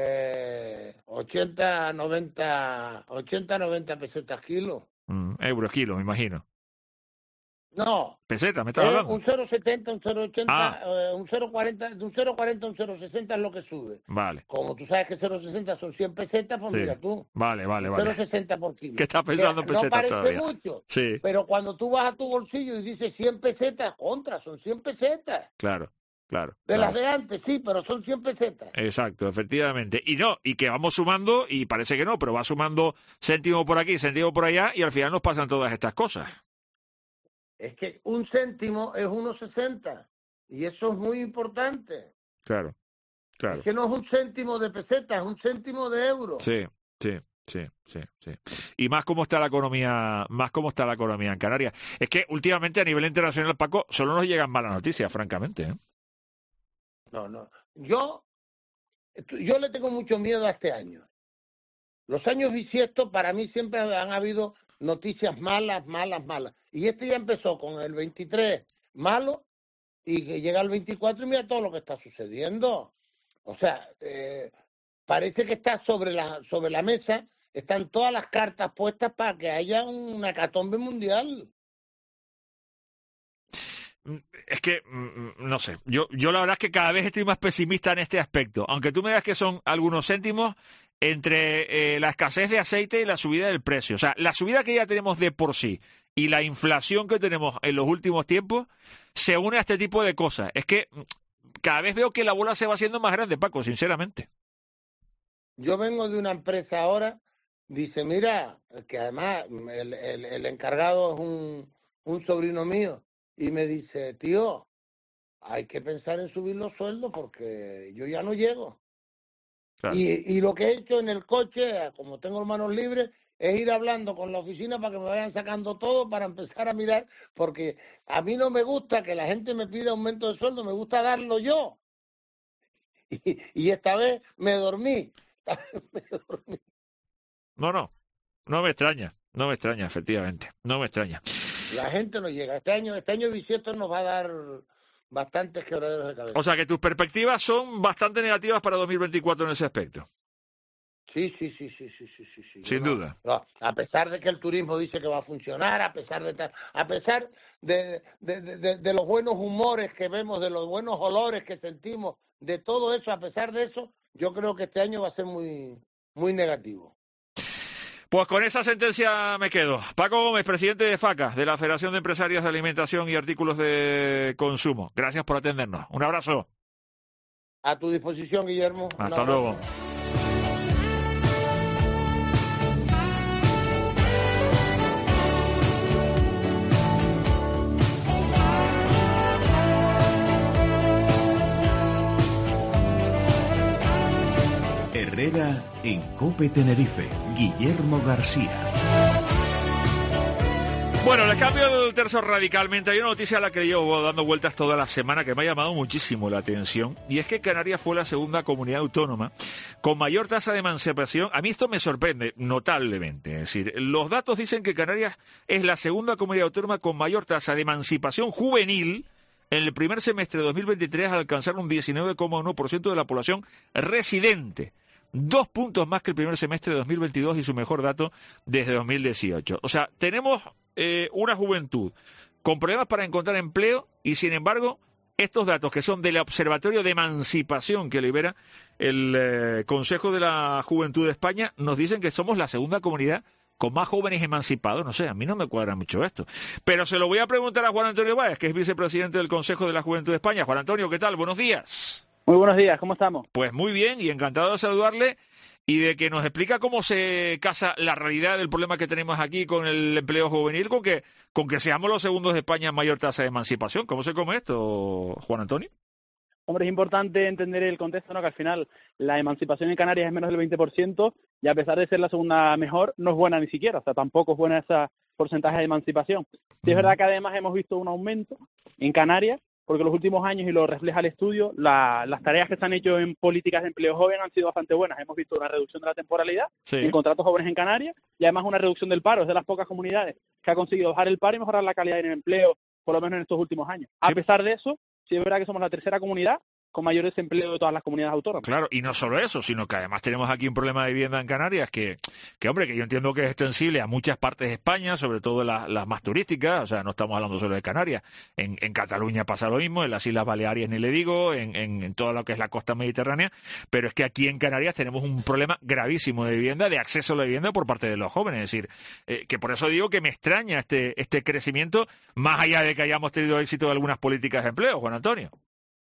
80-90 pesetas kilo. Euros kilo, me imagino. No. Pesetas, me estás hablando. Un 0,70, un 0,80, un 0,40, de un 0,40 a un 0,60 es lo que sube. Vale. Como tú sabes que 0,60 son 100 pesetas, pues mira tú. Vale. 0,60 por kilo. ¿Qué estás pensando en pesetas no parece todavía? Mucho, sí. Pero cuando tú vas a tu bolsillo y dices 100 pesetas, son 100 pesetas. Claro. Las de antes, sí, pero son 100 pesetas. Exacto, efectivamente. Y que vamos sumando, y parece que no, pero va sumando céntimo por aquí, céntimo por allá, y al final nos pasan todas estas cosas. Es que un céntimo es 1,60 y eso es muy importante. Claro. Es que no es un céntimo de peseta, es un céntimo de euro. Sí. Y más cómo está la economía en Canarias. Es que últimamente a nivel internacional, Paco, solo nos llegan malas noticias, francamente. No. Yo le tengo mucho miedo a este año. Los años bisiestos para mí siempre han habido noticias malas. Y este ya empezó con el 23 malo y que llega el 24 y mira todo lo que está sucediendo. O sea, parece que está sobre la mesa, están todas las cartas puestas para que haya una hecatombe mundial. Es que, no sé, yo la verdad es que cada vez estoy más pesimista en este aspecto. Aunque tú me digas que son algunos céntimos entre la escasez de aceite y la subida del precio. O sea, la subida que ya tenemos de por sí y la inflación que tenemos en los últimos tiempos se une a este tipo de cosas. Es que cada vez veo que la bola se va haciendo más grande, Paco, sinceramente. Yo vengo de una empresa ahora, dice, mira, que además el encargado es un sobrino mío, y me dice, tío, hay que pensar en subir los sueldos porque yo ya no llego. Claro. Y lo que he hecho en el coche, como tengo manos libres, es ir hablando con la oficina para que me vayan sacando todo para empezar a mirar, porque a mí no me gusta que la gente me pida aumento de sueldo, me gusta darlo yo. Y esta vez me dormí. No me extraña, efectivamente, no me extraña. La gente no llega. Este año bisiesto nos va a dar bastantes quebraderos de cabeza. O sea que tus perspectivas son bastante negativas para 2024 en ese aspecto. Sí. Sin duda. No, a pesar de que el turismo dice que va a funcionar, a pesar de los buenos humores que vemos, de los buenos olores que sentimos, de todo eso, a pesar de eso, yo creo que este año va a ser muy, muy negativo. Pues con esa sentencia me quedo. Paco Gómez, presidente de FACA, de la Federación de Empresarios de Alimentación y Artículos de Consumo. Gracias por atendernos. Un abrazo. A tu disposición, Guillermo. Hasta luego. Herrera en COPE Tenerife. Guillermo García. Bueno, les cambio el tercio radicalmente. Hay una noticia a la que llevo dando vueltas toda la semana que me ha llamado muchísimo la atención, y es que Canarias fue la segunda comunidad autónoma con mayor tasa de emancipación. A mí esto me sorprende notablemente. Es decir, los datos dicen que Canarias es la segunda comunidad autónoma con mayor tasa de emancipación juvenil en el primer semestre de 2023, al alcanzar un 19,1% de la población residente. 2 puntos más que el primer semestre de 2022 y su mejor dato desde 2018. O sea, tenemos una juventud con problemas para encontrar empleo y, sin embargo, estos datos que son del Observatorio de Emancipación que libera el Consejo de la Juventud de España nos dicen que somos la segunda comunidad con más jóvenes emancipados. No sé, a mí no me cuadra mucho esto. Pero se lo voy a preguntar a Juan Antonio Báez, que es vicepresidente del Consejo de la Juventud de España. Juan Antonio, ¿qué tal? Buenos días. Muy buenos días, ¿cómo estamos? Pues muy bien y encantado de saludarle. y de que nos explica cómo se casa la realidad del problema que tenemos aquí con el empleo juvenil con que seamos los segundos de España en mayor tasa de emancipación. ¿Cómo se come esto, Juan Antonio? Hombre, es importante entender el contexto, ¿no? Que al final la emancipación en Canarias es menos del 20% y a pesar de ser la segunda mejor, no es buena ni siquiera. O sea, tampoco es buena ese porcentaje de emancipación. Sí es verdad que además hemos visto un aumento en Canarias, porque en los últimos años, y lo refleja el estudio, las tareas que se han hecho en políticas de empleo joven han sido bastante buenas. Hemos visto una reducción de la temporalidad en contratos jóvenes en Canarias y además una reducción del paro. Es de las pocas comunidades que ha conseguido bajar el paro y mejorar la calidad del empleo, por lo menos en estos últimos años. A pesar de eso, sí es verdad que somos la tercera comunidad con mayor desempleo de todas las comunidades autónomas. Claro, y no solo eso, sino que además tenemos aquí un problema de vivienda en Canarias que hombre, que yo entiendo que es extensible a muchas partes de España, sobre todo las más turísticas, o sea, no estamos hablando solo de Canarias. En Cataluña pasa lo mismo, en las Islas Baleares ni le digo, en todo lo que es la costa mediterránea, pero es que aquí en Canarias tenemos un problema gravísimo de vivienda, de acceso a la vivienda por parte de los jóvenes. Es decir, que por eso digo que me extraña este crecimiento, más allá de que hayamos tenido éxito de algunas políticas de empleo, Juan Antonio.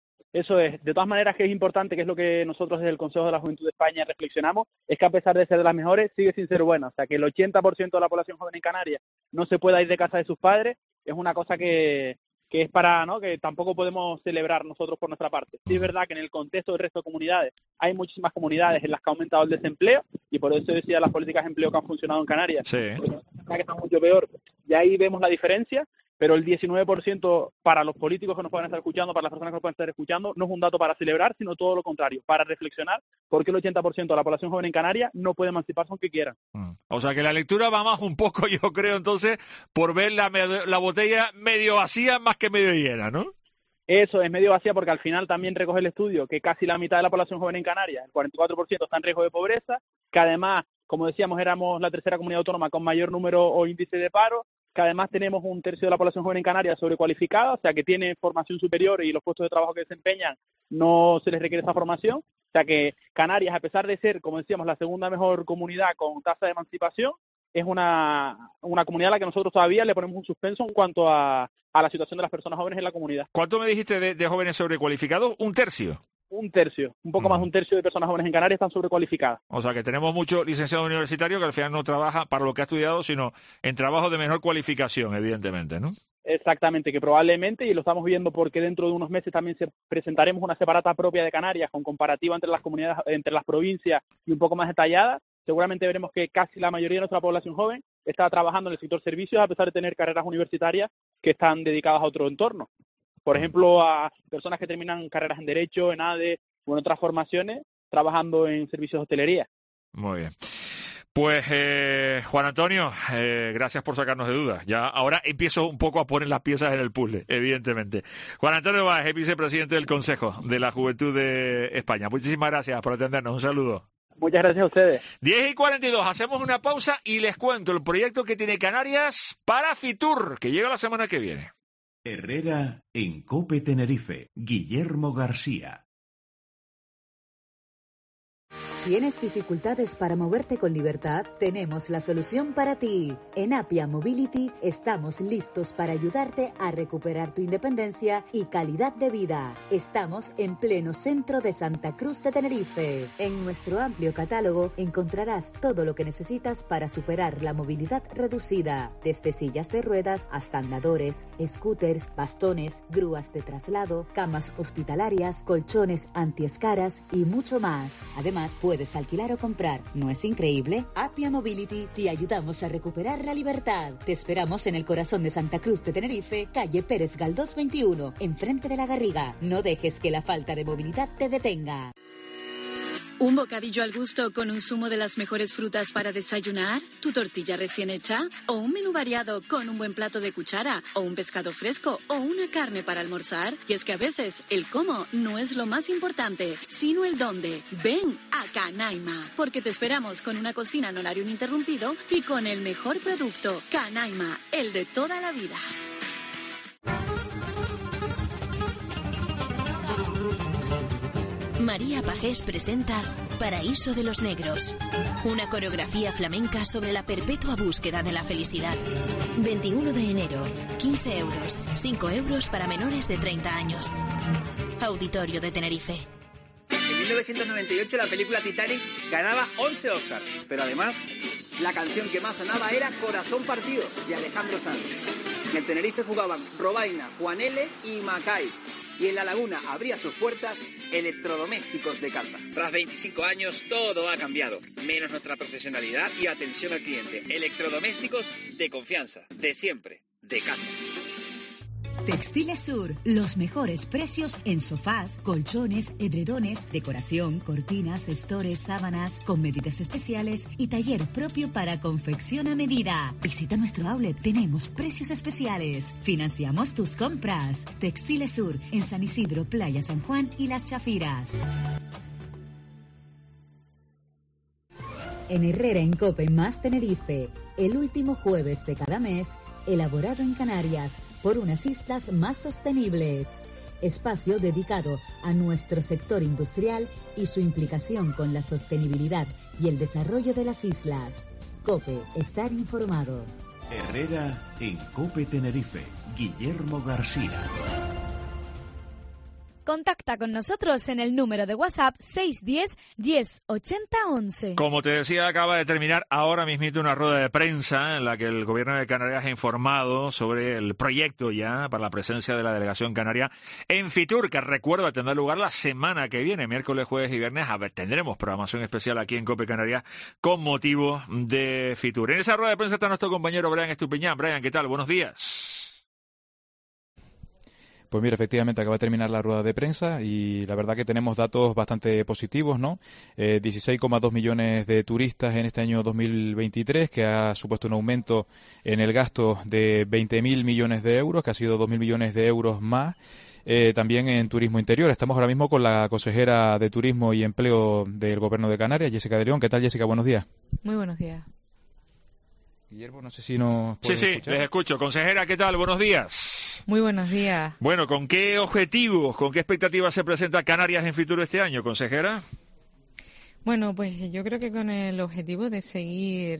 Eso es. De todas maneras, que es importante, que es lo que nosotros desde el Consejo de la Juventud de España reflexionamos, es que a pesar de ser de las mejores, sigue sin ser buena. O sea, que el 80% de la población joven en Canarias no se pueda ir de casa de sus padres, es una cosa que es para, ¿no?, que tampoco podemos celebrar nosotros por nuestra parte. Sí es verdad que en el contexto del resto de comunidades hay muchísimas comunidades en las que ha aumentado el desempleo, y por eso decía las políticas de empleo que han funcionado en Canarias. Sí. Que está mucho peor. Y ahí vemos la diferencia. Pero el 19% para los políticos que nos pueden estar escuchando, para las personas que nos pueden estar escuchando, no es un dato para celebrar, sino todo lo contrario, para reflexionar por qué el 80% de la población joven en Canarias no puede emanciparse aunque quiera. O sea que la lectura va más un poco, yo creo, entonces, por ver la botella medio vacía más que medio llena, ¿no? Eso es, medio vacía, porque al final también recoge el estudio que casi la mitad de la población joven en Canarias, el 44%, está en riesgo de pobreza, que además, como decíamos, éramos la tercera comunidad autónoma con mayor número o índice de paro, que además tenemos un tercio de la población joven en Canarias sobrecualificada, o sea que tiene formación superior y los puestos de trabajo que desempeñan no se les requiere esa formación. O sea que Canarias, a pesar de ser, como decíamos, la segunda mejor comunidad con tasa de emancipación, es una comunidad a la que nosotros todavía le ponemos un suspenso en cuanto a la situación de las personas jóvenes en la comunidad. ¿Cuánto me dijiste de jóvenes sobrecualificados? ¿Un tercio? Un tercio, un poco más de un tercio de personas jóvenes en Canarias están sobrecualificadas. O sea que tenemos muchos licenciados universitarios que al final no trabajan para lo que ha estudiado, sino en trabajos de menor cualificación, evidentemente, ¿no? Exactamente, que probablemente, y lo estamos viendo porque dentro de unos meses también presentaremos una separata propia de Canarias con comparativa entre las comunidades, entre las provincias y un poco más detallada, seguramente veremos que casi la mayoría de nuestra población joven está trabajando en el sector servicios a pesar de tener carreras universitarias que están dedicadas a otro entorno. Por ejemplo, a personas que terminan carreras en Derecho, en ADE o en otras formaciones, trabajando en servicios de hostelería. Muy bien. Pues, Juan Antonio, gracias por sacarnos de dudas. Ya ahora empiezo un poco a poner las piezas en el puzzle, evidentemente. Juan Antonio Báez, vicepresidente del Consejo de la Juventud de España. Muchísimas gracias por atendernos. Un saludo. Muchas gracias a ustedes. 10:42, hacemos una pausa y les cuento el proyecto que tiene Canarias para Fitur, que llega la semana que viene. Herrera en COPE Tenerife. Guillermo García. ¿Tienes dificultades para moverte con libertad? Tenemos la solución para ti. En Apia Mobility estamos listos para ayudarte a recuperar tu independencia y calidad de vida. Estamos en pleno centro de Santa Cruz de Tenerife. En nuestro amplio catálogo encontrarás todo lo que necesitas para superar la movilidad reducida, desde sillas de ruedas hasta andadores, scooters, bastones, grúas de traslado, camas hospitalarias, colchones antiescaras y mucho más. Además, puedes alquilar o comprar. ¿No es increíble? Apia Mobility te ayudamos a recuperar la libertad. Te esperamos en el corazón de Santa Cruz de Tenerife, calle Pérez Galdós 21, enfrente de la Garriga. No dejes que la falta de movilidad te detenga. ¿Un bocadillo al gusto con un zumo de las mejores frutas para desayunar? ¿Tu tortilla recién hecha? ¿O un menú variado con un buen plato de cuchara? ¿O un pescado fresco? ¿O una carne para almorzar? Y es que a veces el cómo no es lo más importante, sino el dónde. Ven a Canaima, porque te esperamos con una cocina en horario ininterrumpido y con el mejor producto. Canaima, el de toda la vida. María Pajés presenta Paraíso de los Negros, una coreografía flamenca sobre la perpetua búsqueda de la felicidad. 21 de enero, 15 euros, 5 euros para menores de 30 años. Auditorio de Tenerife. En 1998 la película Titanic ganaba 11 Oscars, pero además la canción que más sonaba era Corazón Partido, de Alejandro Sanz. En el Tenerife jugaban Robaina, Juan L. y Macay. Y en La Laguna abría sus puertas Electrodomésticos de Casa. Tras 25 años todo ha cambiado, menos nuestra profesionalidad y atención al cliente. Electrodomésticos de confianza, de siempre, de casa. Textiles Sur, los mejores precios en sofás, colchones, edredones, decoración, cortinas, estores, sábanas, con medidas especiales y taller propio para confección a medida. Visita nuestro outlet, tenemos precios especiales. Financiamos tus compras. Textiles Sur, en San Isidro, Playa San Juan y Las Chafiras. En Herrera en Cope más Tenerife, el último jueves de cada mes, elaborado en Canarias, por unas islas más sostenibles. Espacio dedicado a nuestro sector industrial y su implicación con la sostenibilidad y el desarrollo de las islas. COPE, estar informado. Herrera en Cope Tenerife. Guillermo García. Contacta con nosotros en el número de WhatsApp 610 10 80 11. Como te decía, acaba de terminar ahora mismito una rueda de prensa en la que el gobierno de Canarias ha informado sobre el proyecto ya para la presencia de la delegación canaria en Fitur, que recuerda tendrá lugar la semana que viene, miércoles, jueves y viernes. A ver, tendremos programación especial aquí en COPE Canarias con motivo de Fitur. En esa rueda de prensa está nuestro compañero Brian Estupiñán. Brian, ¿qué tal? Buenos días. Pues mira, efectivamente acaba de terminar la rueda de prensa y la verdad que tenemos datos bastante positivos, ¿no? 16,2 millones de turistas en este año 2023, que ha supuesto un aumento en el gasto de 20.000 millones de euros, que ha sido 2.000 millones de euros más. También en turismo interior. Estamos ahora mismo con la consejera de Turismo y Empleo del Gobierno de Canarias, Jessica de León. ¿Qué tal, Jessica? Buenos días. Muy buenos días. Guillermo, no sé si nos puedes escuchar. Les escucho. Consejera, ¿qué tal? Buenos días. Muy buenos días. Bueno, ¿con qué objetivos, con qué expectativas se presenta Canarias en Fitur este año, consejera? Bueno, pues yo creo que con el objetivo de seguir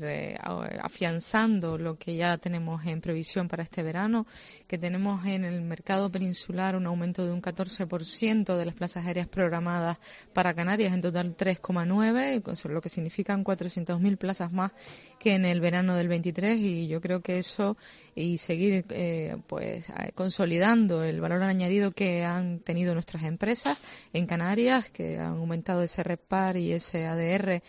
afianzando lo que ya tenemos en previsión para este verano, que tenemos en el mercado peninsular un aumento de un 14% de las plazas aéreas programadas para Canarias, en total 3,9, lo que significan 400.000 plazas más que en el verano del 23, y yo creo que eso y seguir consolidando el valor añadido que han tenido nuestras empresas en Canarias, que han aumentado ese REPAR y ese ADR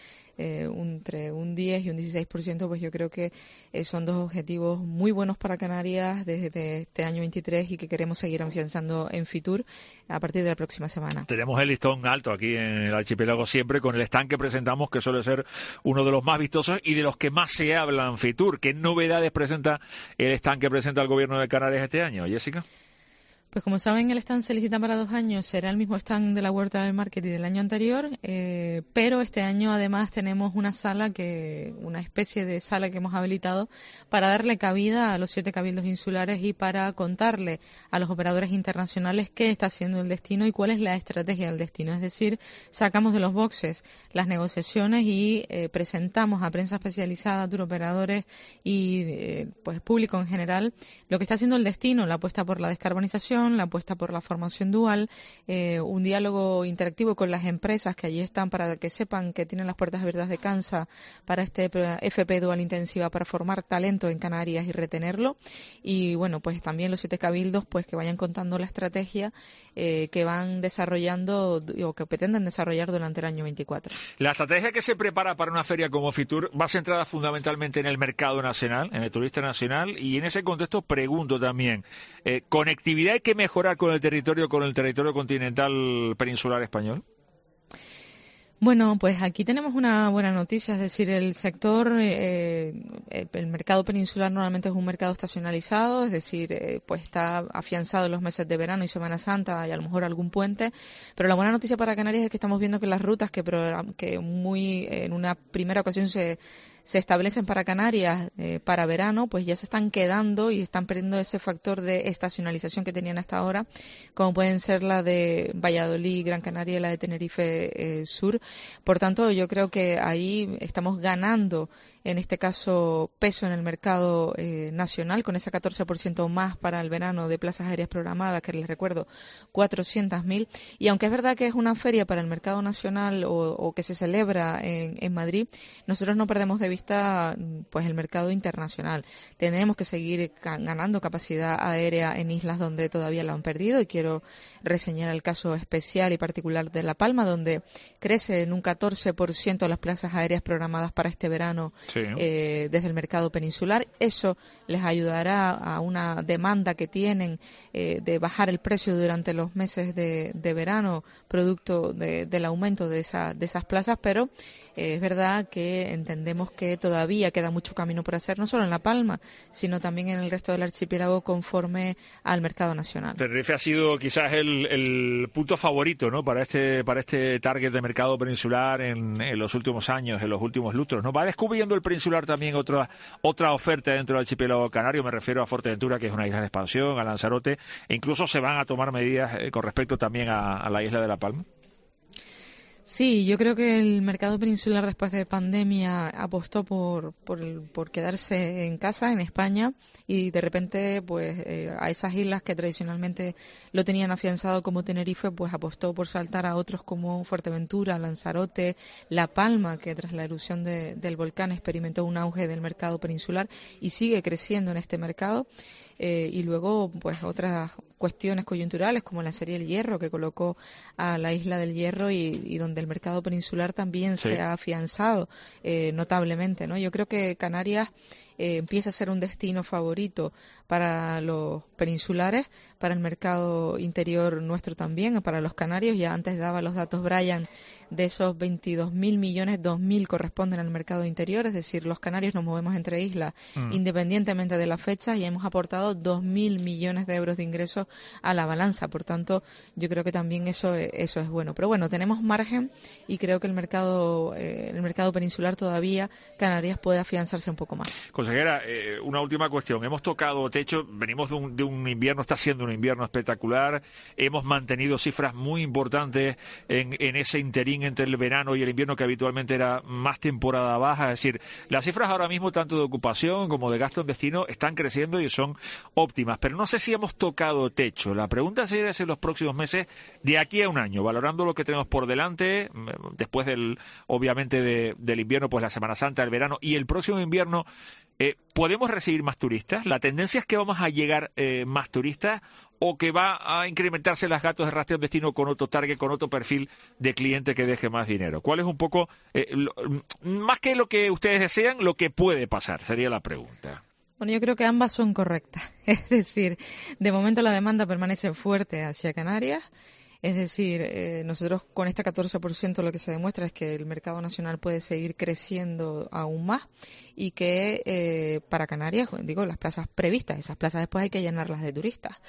entre un 10 y un 16%, pues yo creo que son dos objetivos muy buenos para Canarias desde este año 23 y que queremos seguir afianzando en Fitur a partir de la próxima semana. Tenemos el listón alto aquí en el archipiélago siempre con el stand que presentamos, que suele ser uno de los más vistosos y de los que más se habla en Fitur. ¿Qué novedades presenta el stand que presenta el Gobierno de Canarias este año, Jessica? Pues como saben, el stand se licita para 2 años, será el mismo stand de la Huerta del Market y del año anterior, pero este año además tenemos una especie de sala que hemos habilitado para darle cabida a los 7 cabildos insulares y para contarle a los operadores internacionales qué está haciendo el destino y cuál es la estrategia del destino. Es decir, sacamos de los boxes las negociaciones y presentamos a prensa especializada, turoperadores y pues público en general lo que está haciendo el destino, la apuesta por la descarbonización, la apuesta por la formación dual, un diálogo interactivo con las empresas que allí están para que sepan que tienen las puertas abiertas de Cansa para este FP Dual Intensiva para formar talento en Canarias y retenerlo. Y bueno, pues también los 7 cabildos pues que vayan contando la estrategia que van desarrollando o que pretenden desarrollar durante el año 24. La estrategia que se prepara para una feria como Fitur va centrada fundamentalmente en el mercado nacional, en el turista nacional, y en ese contexto pregunto también, ¿conectividad hay que mejorar con el territorio continental peninsular español? Bueno, pues aquí tenemos una buena noticia, es decir, el sector, el mercado peninsular normalmente es un mercado estacionalizado, es decir, pues está afianzado en los meses de verano y Semana Santa y a lo mejor algún puente, pero la buena noticia para Canarias es que estamos viendo que las rutas que en una primera ocasión se establecen para Canarias para verano, pues ya se están quedando y están perdiendo ese factor de estacionalización que tenían hasta ahora, como pueden ser la de Valladolid, Gran Canaria y la de Tenerife Sur. Por tanto, yo creo que ahí estamos ganando en este caso peso en el mercado nacional, con ese 14% más para el verano de plazas aéreas programadas, que les recuerdo 400.000. Y aunque es verdad que es una feria para el mercado nacional o que se celebra en Madrid, nosotros no perdemos de vista pues el mercado internacional. Tenemos que seguir ganando capacidad aérea en islas donde todavía la han perdido, y quiero reseñar el caso especial y particular de La Palma, donde crece en un 14% las plazas aéreas programadas para este verano desde el mercado peninsular. Eso les ayudará a una demanda que tienen de bajar el precio durante los meses de verano, producto del aumento de esas plazas, pero es verdad que entendemos que todavía queda mucho camino por hacer, no solo en La Palma, sino también en el resto del archipiélago conforme al mercado nacional. Tenerife ha sido quizás el punto favorito, ¿no?, para este target de mercado peninsular en los últimos años, en los últimos lustros, ¿no? Va descubriendo el peninsular también otra oferta dentro del archipiélago canario. Me refiero a Fuerteventura, que es una isla de expansión, a Lanzarote, e incluso se van a tomar medidas con respecto también a la isla de La Palma. Sí, yo creo que el mercado peninsular después de pandemia apostó por quedarse en casa, en España, y de repente pues a esas islas que tradicionalmente lo tenían afianzado como Tenerife, pues apostó por saltar a otros como Fuerteventura, Lanzarote, La Palma, que tras la erupción del volcán experimentó un auge del mercado peninsular y sigue creciendo en este mercado. Y luego pues otras cuestiones coyunturales como la Serie del Hierro, que colocó a la isla del Hierro y donde el mercado peninsular también se ha afianzado notablemente, ¿no? Yo creo que Canarias empieza a ser un destino favorito para los peninsulares, para el mercado interior nuestro también, para los canarios. Ya antes daba los datos Brian, de esos 22.000 millones, 2.000 corresponden al mercado interior, es decir, los canarios nos movemos entre islas independientemente de las fechas, y hemos aportado 2.000 millones de euros de ingresos a la balanza. Por tanto, yo creo que también eso es bueno. Pero bueno, tenemos margen, y creo que el mercado peninsular todavía, Canarias puede afianzarse un poco más. Consejera, una última cuestión. Hemos tocado techo, venimos de un invierno, está siendo un invierno espectacular, hemos mantenido cifras muy importantes en ese interín entre el verano y el invierno, que habitualmente era más temporada baja. Es decir, las cifras ahora mismo, tanto de ocupación como de gasto en destino, están creciendo y son óptimas, pero no sé si hemos tocado techo. La pregunta sería si en los próximos meses, de aquí a un año, valorando lo que tenemos por delante, después obviamente del invierno, pues la Semana Santa, el verano y el próximo invierno, ¿podemos recibir más turistas? ¿La tendencia es que vamos a llegar más turistas, o que va a incrementarse las gastos de rastreo en destino con otro target, con otro perfil de cliente que deje más dinero? ¿Cuál es un poco, más que lo que ustedes desean, lo que puede pasar? Sería la pregunta. Bueno, yo creo que ambas son correctas. Es decir, de momento la demanda permanece fuerte hacia Canarias. Es decir, nosotros con este 14% lo que se demuestra es que el mercado nacional puede seguir creciendo aún más, y que para Canarias, digo, las plazas previstas, esas plazas después hay que llenarlas de turistas.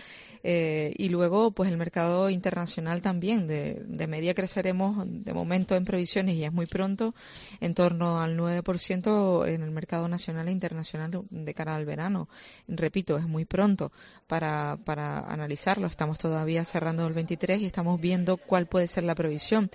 Y luego, pues el mercado internacional también, de media creceremos de momento en previsiones, y es muy pronto, en torno al 9% en el mercado nacional e internacional de cara al verano. Repito, es muy pronto para analizarlo. Estamos todavía cerrando el 23 y estamos viendo cuál puede ser la previsión.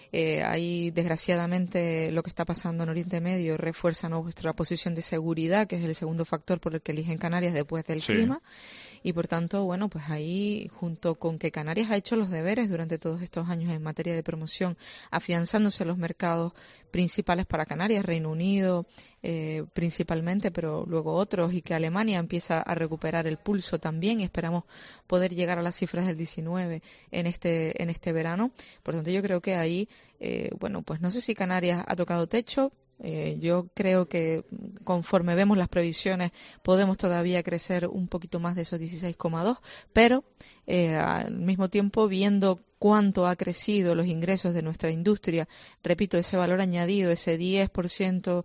Ahí, desgraciadamente, lo que está pasando en Oriente Medio refuerza nuestra posición de seguridad, que es el segundo factor por el que eligen Canarias después del clima. Y por tanto, bueno, pues ahí, junto con que Canarias ha hecho los deberes durante todos estos años en materia de promoción, afianzándose los mercados principales para Canarias, Reino Unido principalmente, pero luego otros, y que Alemania empieza a recuperar el pulso también, y esperamos poder llegar a las cifras del 19 en este verano. Por tanto, yo creo que ahí, bueno, pues no sé si Canarias ha tocado techo. Yo creo que conforme vemos las previsiones podemos todavía crecer un poquito más de esos 16,2, pero al mismo tiempo, viendo cuánto ha crecido los ingresos de nuestra industria, repito, ese valor añadido, ese 10%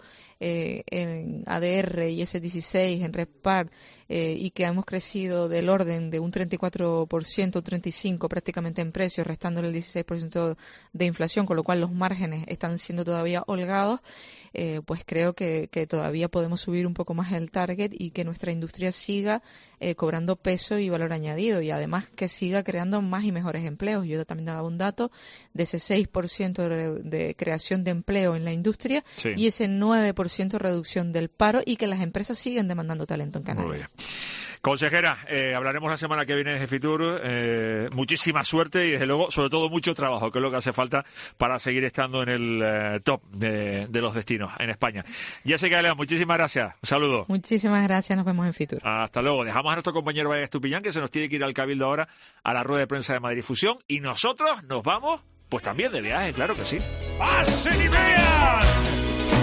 en ADR y ese 16% en REPAR, y que hemos crecido del orden de un 34%, un 35% prácticamente en precios, restándole el 16% de inflación, con lo cual los márgenes están siendo todavía holgados, pues creo que todavía podemos subir un poco más el target, y que nuestra industria siga cobrando peso y valor añadido, y además que siga creando más y mejores empleos. Yo ayer también daba un dato de ese 6% de creación de empleo en la industria y ese 9% reducción del paro, y que las empresas siguen demandando talento en Canarias. Muy bien. Consejera, hablaremos la semana que viene de Fitur. Muchísima suerte y, desde luego, sobre todo, mucho trabajo, que es lo que hace falta para seguir estando en el top de los destinos en España. Jessica León, muchísimas gracias. Un saludo. Muchísimas gracias. Nos vemos en Fitur. Hasta luego. Dejamos a nuestro compañero Vaya Estupiñán, que se nos tiene que ir al Cabildo ahora a la rueda de prensa de Madrid Fusión. Y nosotros nos vamos, pues también de viaje, claro que sí. ¡Pasen y vean!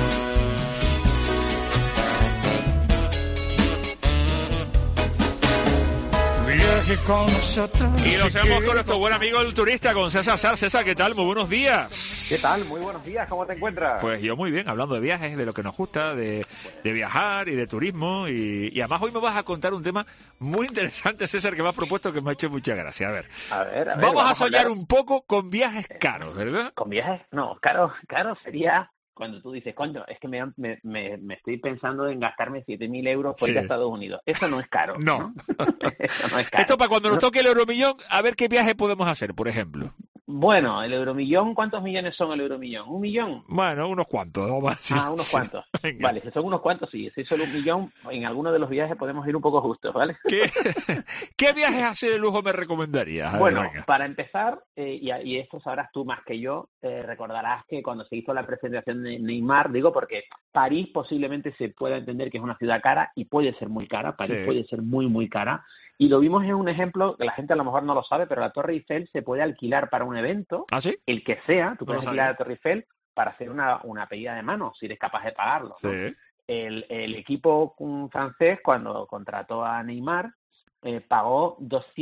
Y nos vemos con nuestro buen amigo el turista, con César Sar. César, ¿qué tal? Muy buenos días. ¿Qué tal? Muy buenos días. ¿Cómo te encuentras? Pues yo muy bien, hablando de viajes, de lo que nos gusta, de viajar y de turismo. Y además hoy me vas a contar un tema muy interesante, César, que me has propuesto, que me ha hecho mucha gracia. A ver, vamos a soñar un poco con viajes caros, ¿verdad? Con viajes, no, caro sería... Cuando tú dices, coño, es que me estoy pensando en gastarme 7.000 euros por ir a Estados Unidos. Eso no es caro. No. Eso no es caro. Esto para cuando nos toque el euromillón, a ver qué viaje podemos hacer, por ejemplo. Bueno, el euromillón, ¿cuántos millones son el euromillón? ¿1 millón? Bueno, unos cuantos. Unos cuantos. Venga. Vale, si son unos cuantos, sí. Si es solo 1 millón, en alguno de los viajes podemos ir un poco justos, ¿vale? ¿Qué viajes así de lujo me recomendarías? Bueno, para empezar, y esto sabrás tú más que yo, recordarás que cuando se hizo la presentación de Neymar, digo porque París posiblemente se pueda entender que es una ciudad cara y puede ser muy cara. París puede ser muy, muy cara. Y lo vimos en un ejemplo que la gente a lo mejor no lo sabe, pero la Torre Eiffel se puede alquilar para un evento. ¿Ah, sí? El que sea, tú puedes alquilar la Torre Eiffel para hacer una pedida de mano, si eres capaz de pagarlo, ¿no? Sí. El equipo francés, cuando contrató a Neymar, pagó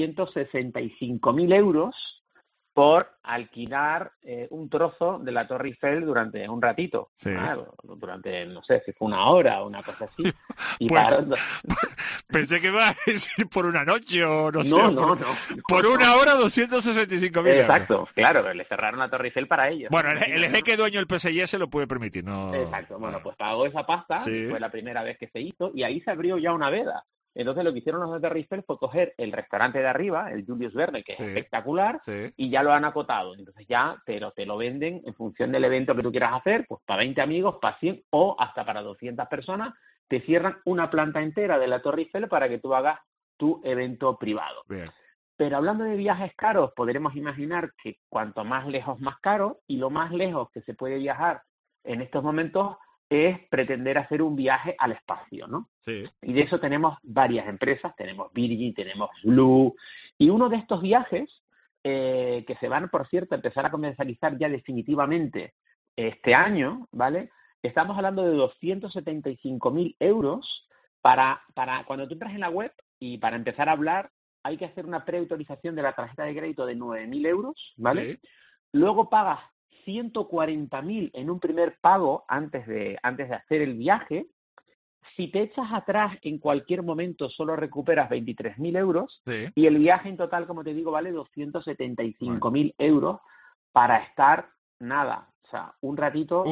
265.000 euros por alquilar un trozo de la Torre Eiffel durante un ratito. Durante, no sé, si fue 1 hora o una cosa así. Y pensé que iba a decir por una noche o no sé. No. Por 1 hora, 265.000 euros. Exacto, claro, le cerraron la Torre Eiffel para ellos. Bueno, el jeque dueño del PSG se lo puede permitir, ¿no? Exacto, bueno, pues pagó esa pasta, fue la primera vez que se hizo, y ahí se abrió ya una veda. Entonces lo que hicieron los de Torre Eiffel fue coger el restaurante de arriba, el Julius Verne, que es espectacular, y ya lo han acotado. Entonces pero te lo venden en función del evento que tú quieras hacer, pues para 20 amigos, para 100 o hasta para 200 personas, te cierran una planta entera de la Torre Eiffel para que tú hagas tu evento privado. Bien. Pero hablando de viajes caros, podremos imaginar que cuanto más lejos, más caro, y lo más lejos que se puede viajar en estos momentos es pretender hacer un viaje al espacio, ¿no? Sí. Y de eso tenemos varias empresas, tenemos Virgin, tenemos Blue, y uno de estos viajes, que se van, por cierto, a empezar a comercializar ya definitivamente este año, ¿vale? Estamos hablando de 275.000 euros para cuando tú entras en la web, y para empezar a hablar hay que hacer una preautorización de la tarjeta de crédito de 9.000 euros, ¿vale? Sí. Luego pagas 140.000 en un primer pago antes de hacer el viaje. Si te echas atrás en cualquier momento solo recuperas 23.000 euros y el viaje en total, como te digo, vale 275.000 euros para estar un ratito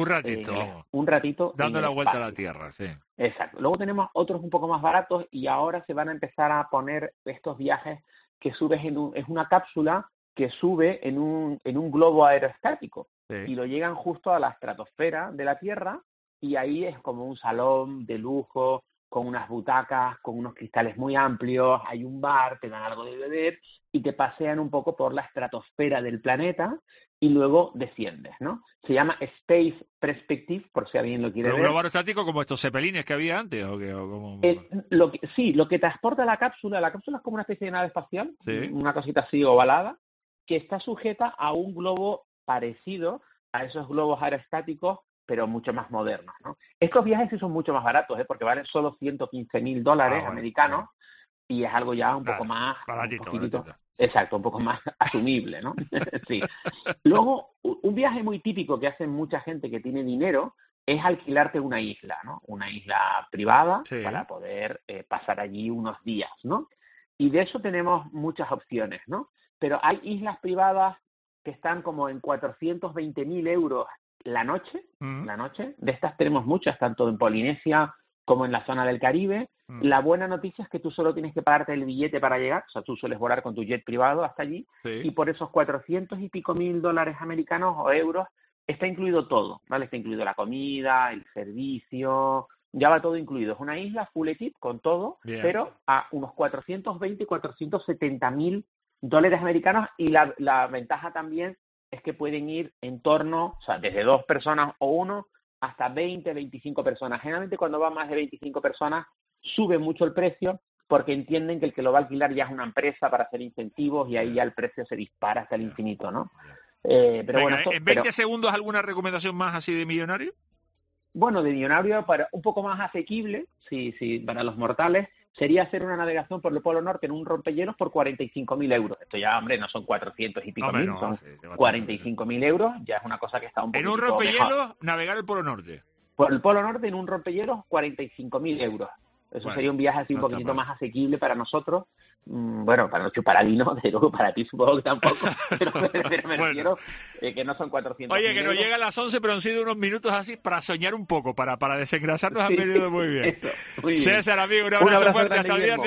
dando la vuelta a la Tierra, sí. Exacto. Luego tenemos otros un poco más baratos, y ahora se van a empezar a poner estos viajes que subes es una cápsula que sube en un globo aerostático y lo llegan justo a la estratosfera de la Tierra, y ahí es como un salón de lujo con unas butacas, con unos cristales muy amplios, hay un bar, te dan algo de beber y te pasean un poco por la estratosfera del planeta y luego desciendes, ¿no? Se llama Space Perspective, por si alguien lo quiere ver. ¿Un globo aerostático como estos zeppelines que había antes? Lo que transporta la cápsula es como una especie de nave espacial, una cosita así ovalada, que está sujeta a un globo parecido a esos globos aerostáticos, pero mucho más modernos, ¿no? Estos viajes sí son mucho más baratos, porque valen solo $115.000 americanos, y es algo ya un poco más... Baratito. Exacto, un poco más asumible, ¿no? Sí. Luego, un viaje muy típico que hace mucha gente que tiene dinero es alquilarte una isla, ¿no? Una isla privada para poder pasar allí unos días, ¿no? Y de eso tenemos muchas opciones, ¿no? Pero hay islas privadas que están como en 420.000 euros la noche. De estas tenemos muchas, tanto en Polinesia como en la zona del Caribe, La buena noticia es que tú solo tienes que pagarte el billete para llegar, o sea, tú sueles volar con tu jet privado hasta allí, y por esos 400 y pico mil dólares americanos o euros está incluido todo, ¿vale? Está incluido la comida, el servicio, ya va todo incluido. Es una isla full equip con todo, pero a unos 420 y 470 mil dólares americanos, y la ventaja también es que pueden ir en torno, o sea, desde 2 personas o 1 hasta 20, 25 personas. Generalmente cuando va más de 25 personas sube mucho el precio porque entienden que el que lo va a alquilar ya es una empresa para hacer incentivos y ahí ya el precio se dispara hasta el infinito, ¿no? Pero Venga, bueno, en 20 segundos, ¿alguna recomendación más así de millonario? Bueno, de millonario para un poco más asequible, sí, para los mortales, sería hacer una navegación por el Polo Norte en un rompehielos por 45.000 euros. Esto ya, hombre, no son 400 y pico mil, son 45.000 euros, ya es una cosa que está un poco. En un rompehielos, navegar el Polo Norte. Por el Polo Norte, en un rompehielos, 45.000 euros. Eso sería un viaje así un poquitito más asequible para nosotros. Bueno, para no chupar a vino, desde luego para ti supongo que tampoco, pero me refiero que no son 400. Oye, que nos llega a las 11, pero han sido unos minutos así para soñar un poco, para desengrasarnos. Han venido muy bien. Eso, muy bien. César, amigo, un abrazo fuerte, hasta el viernes.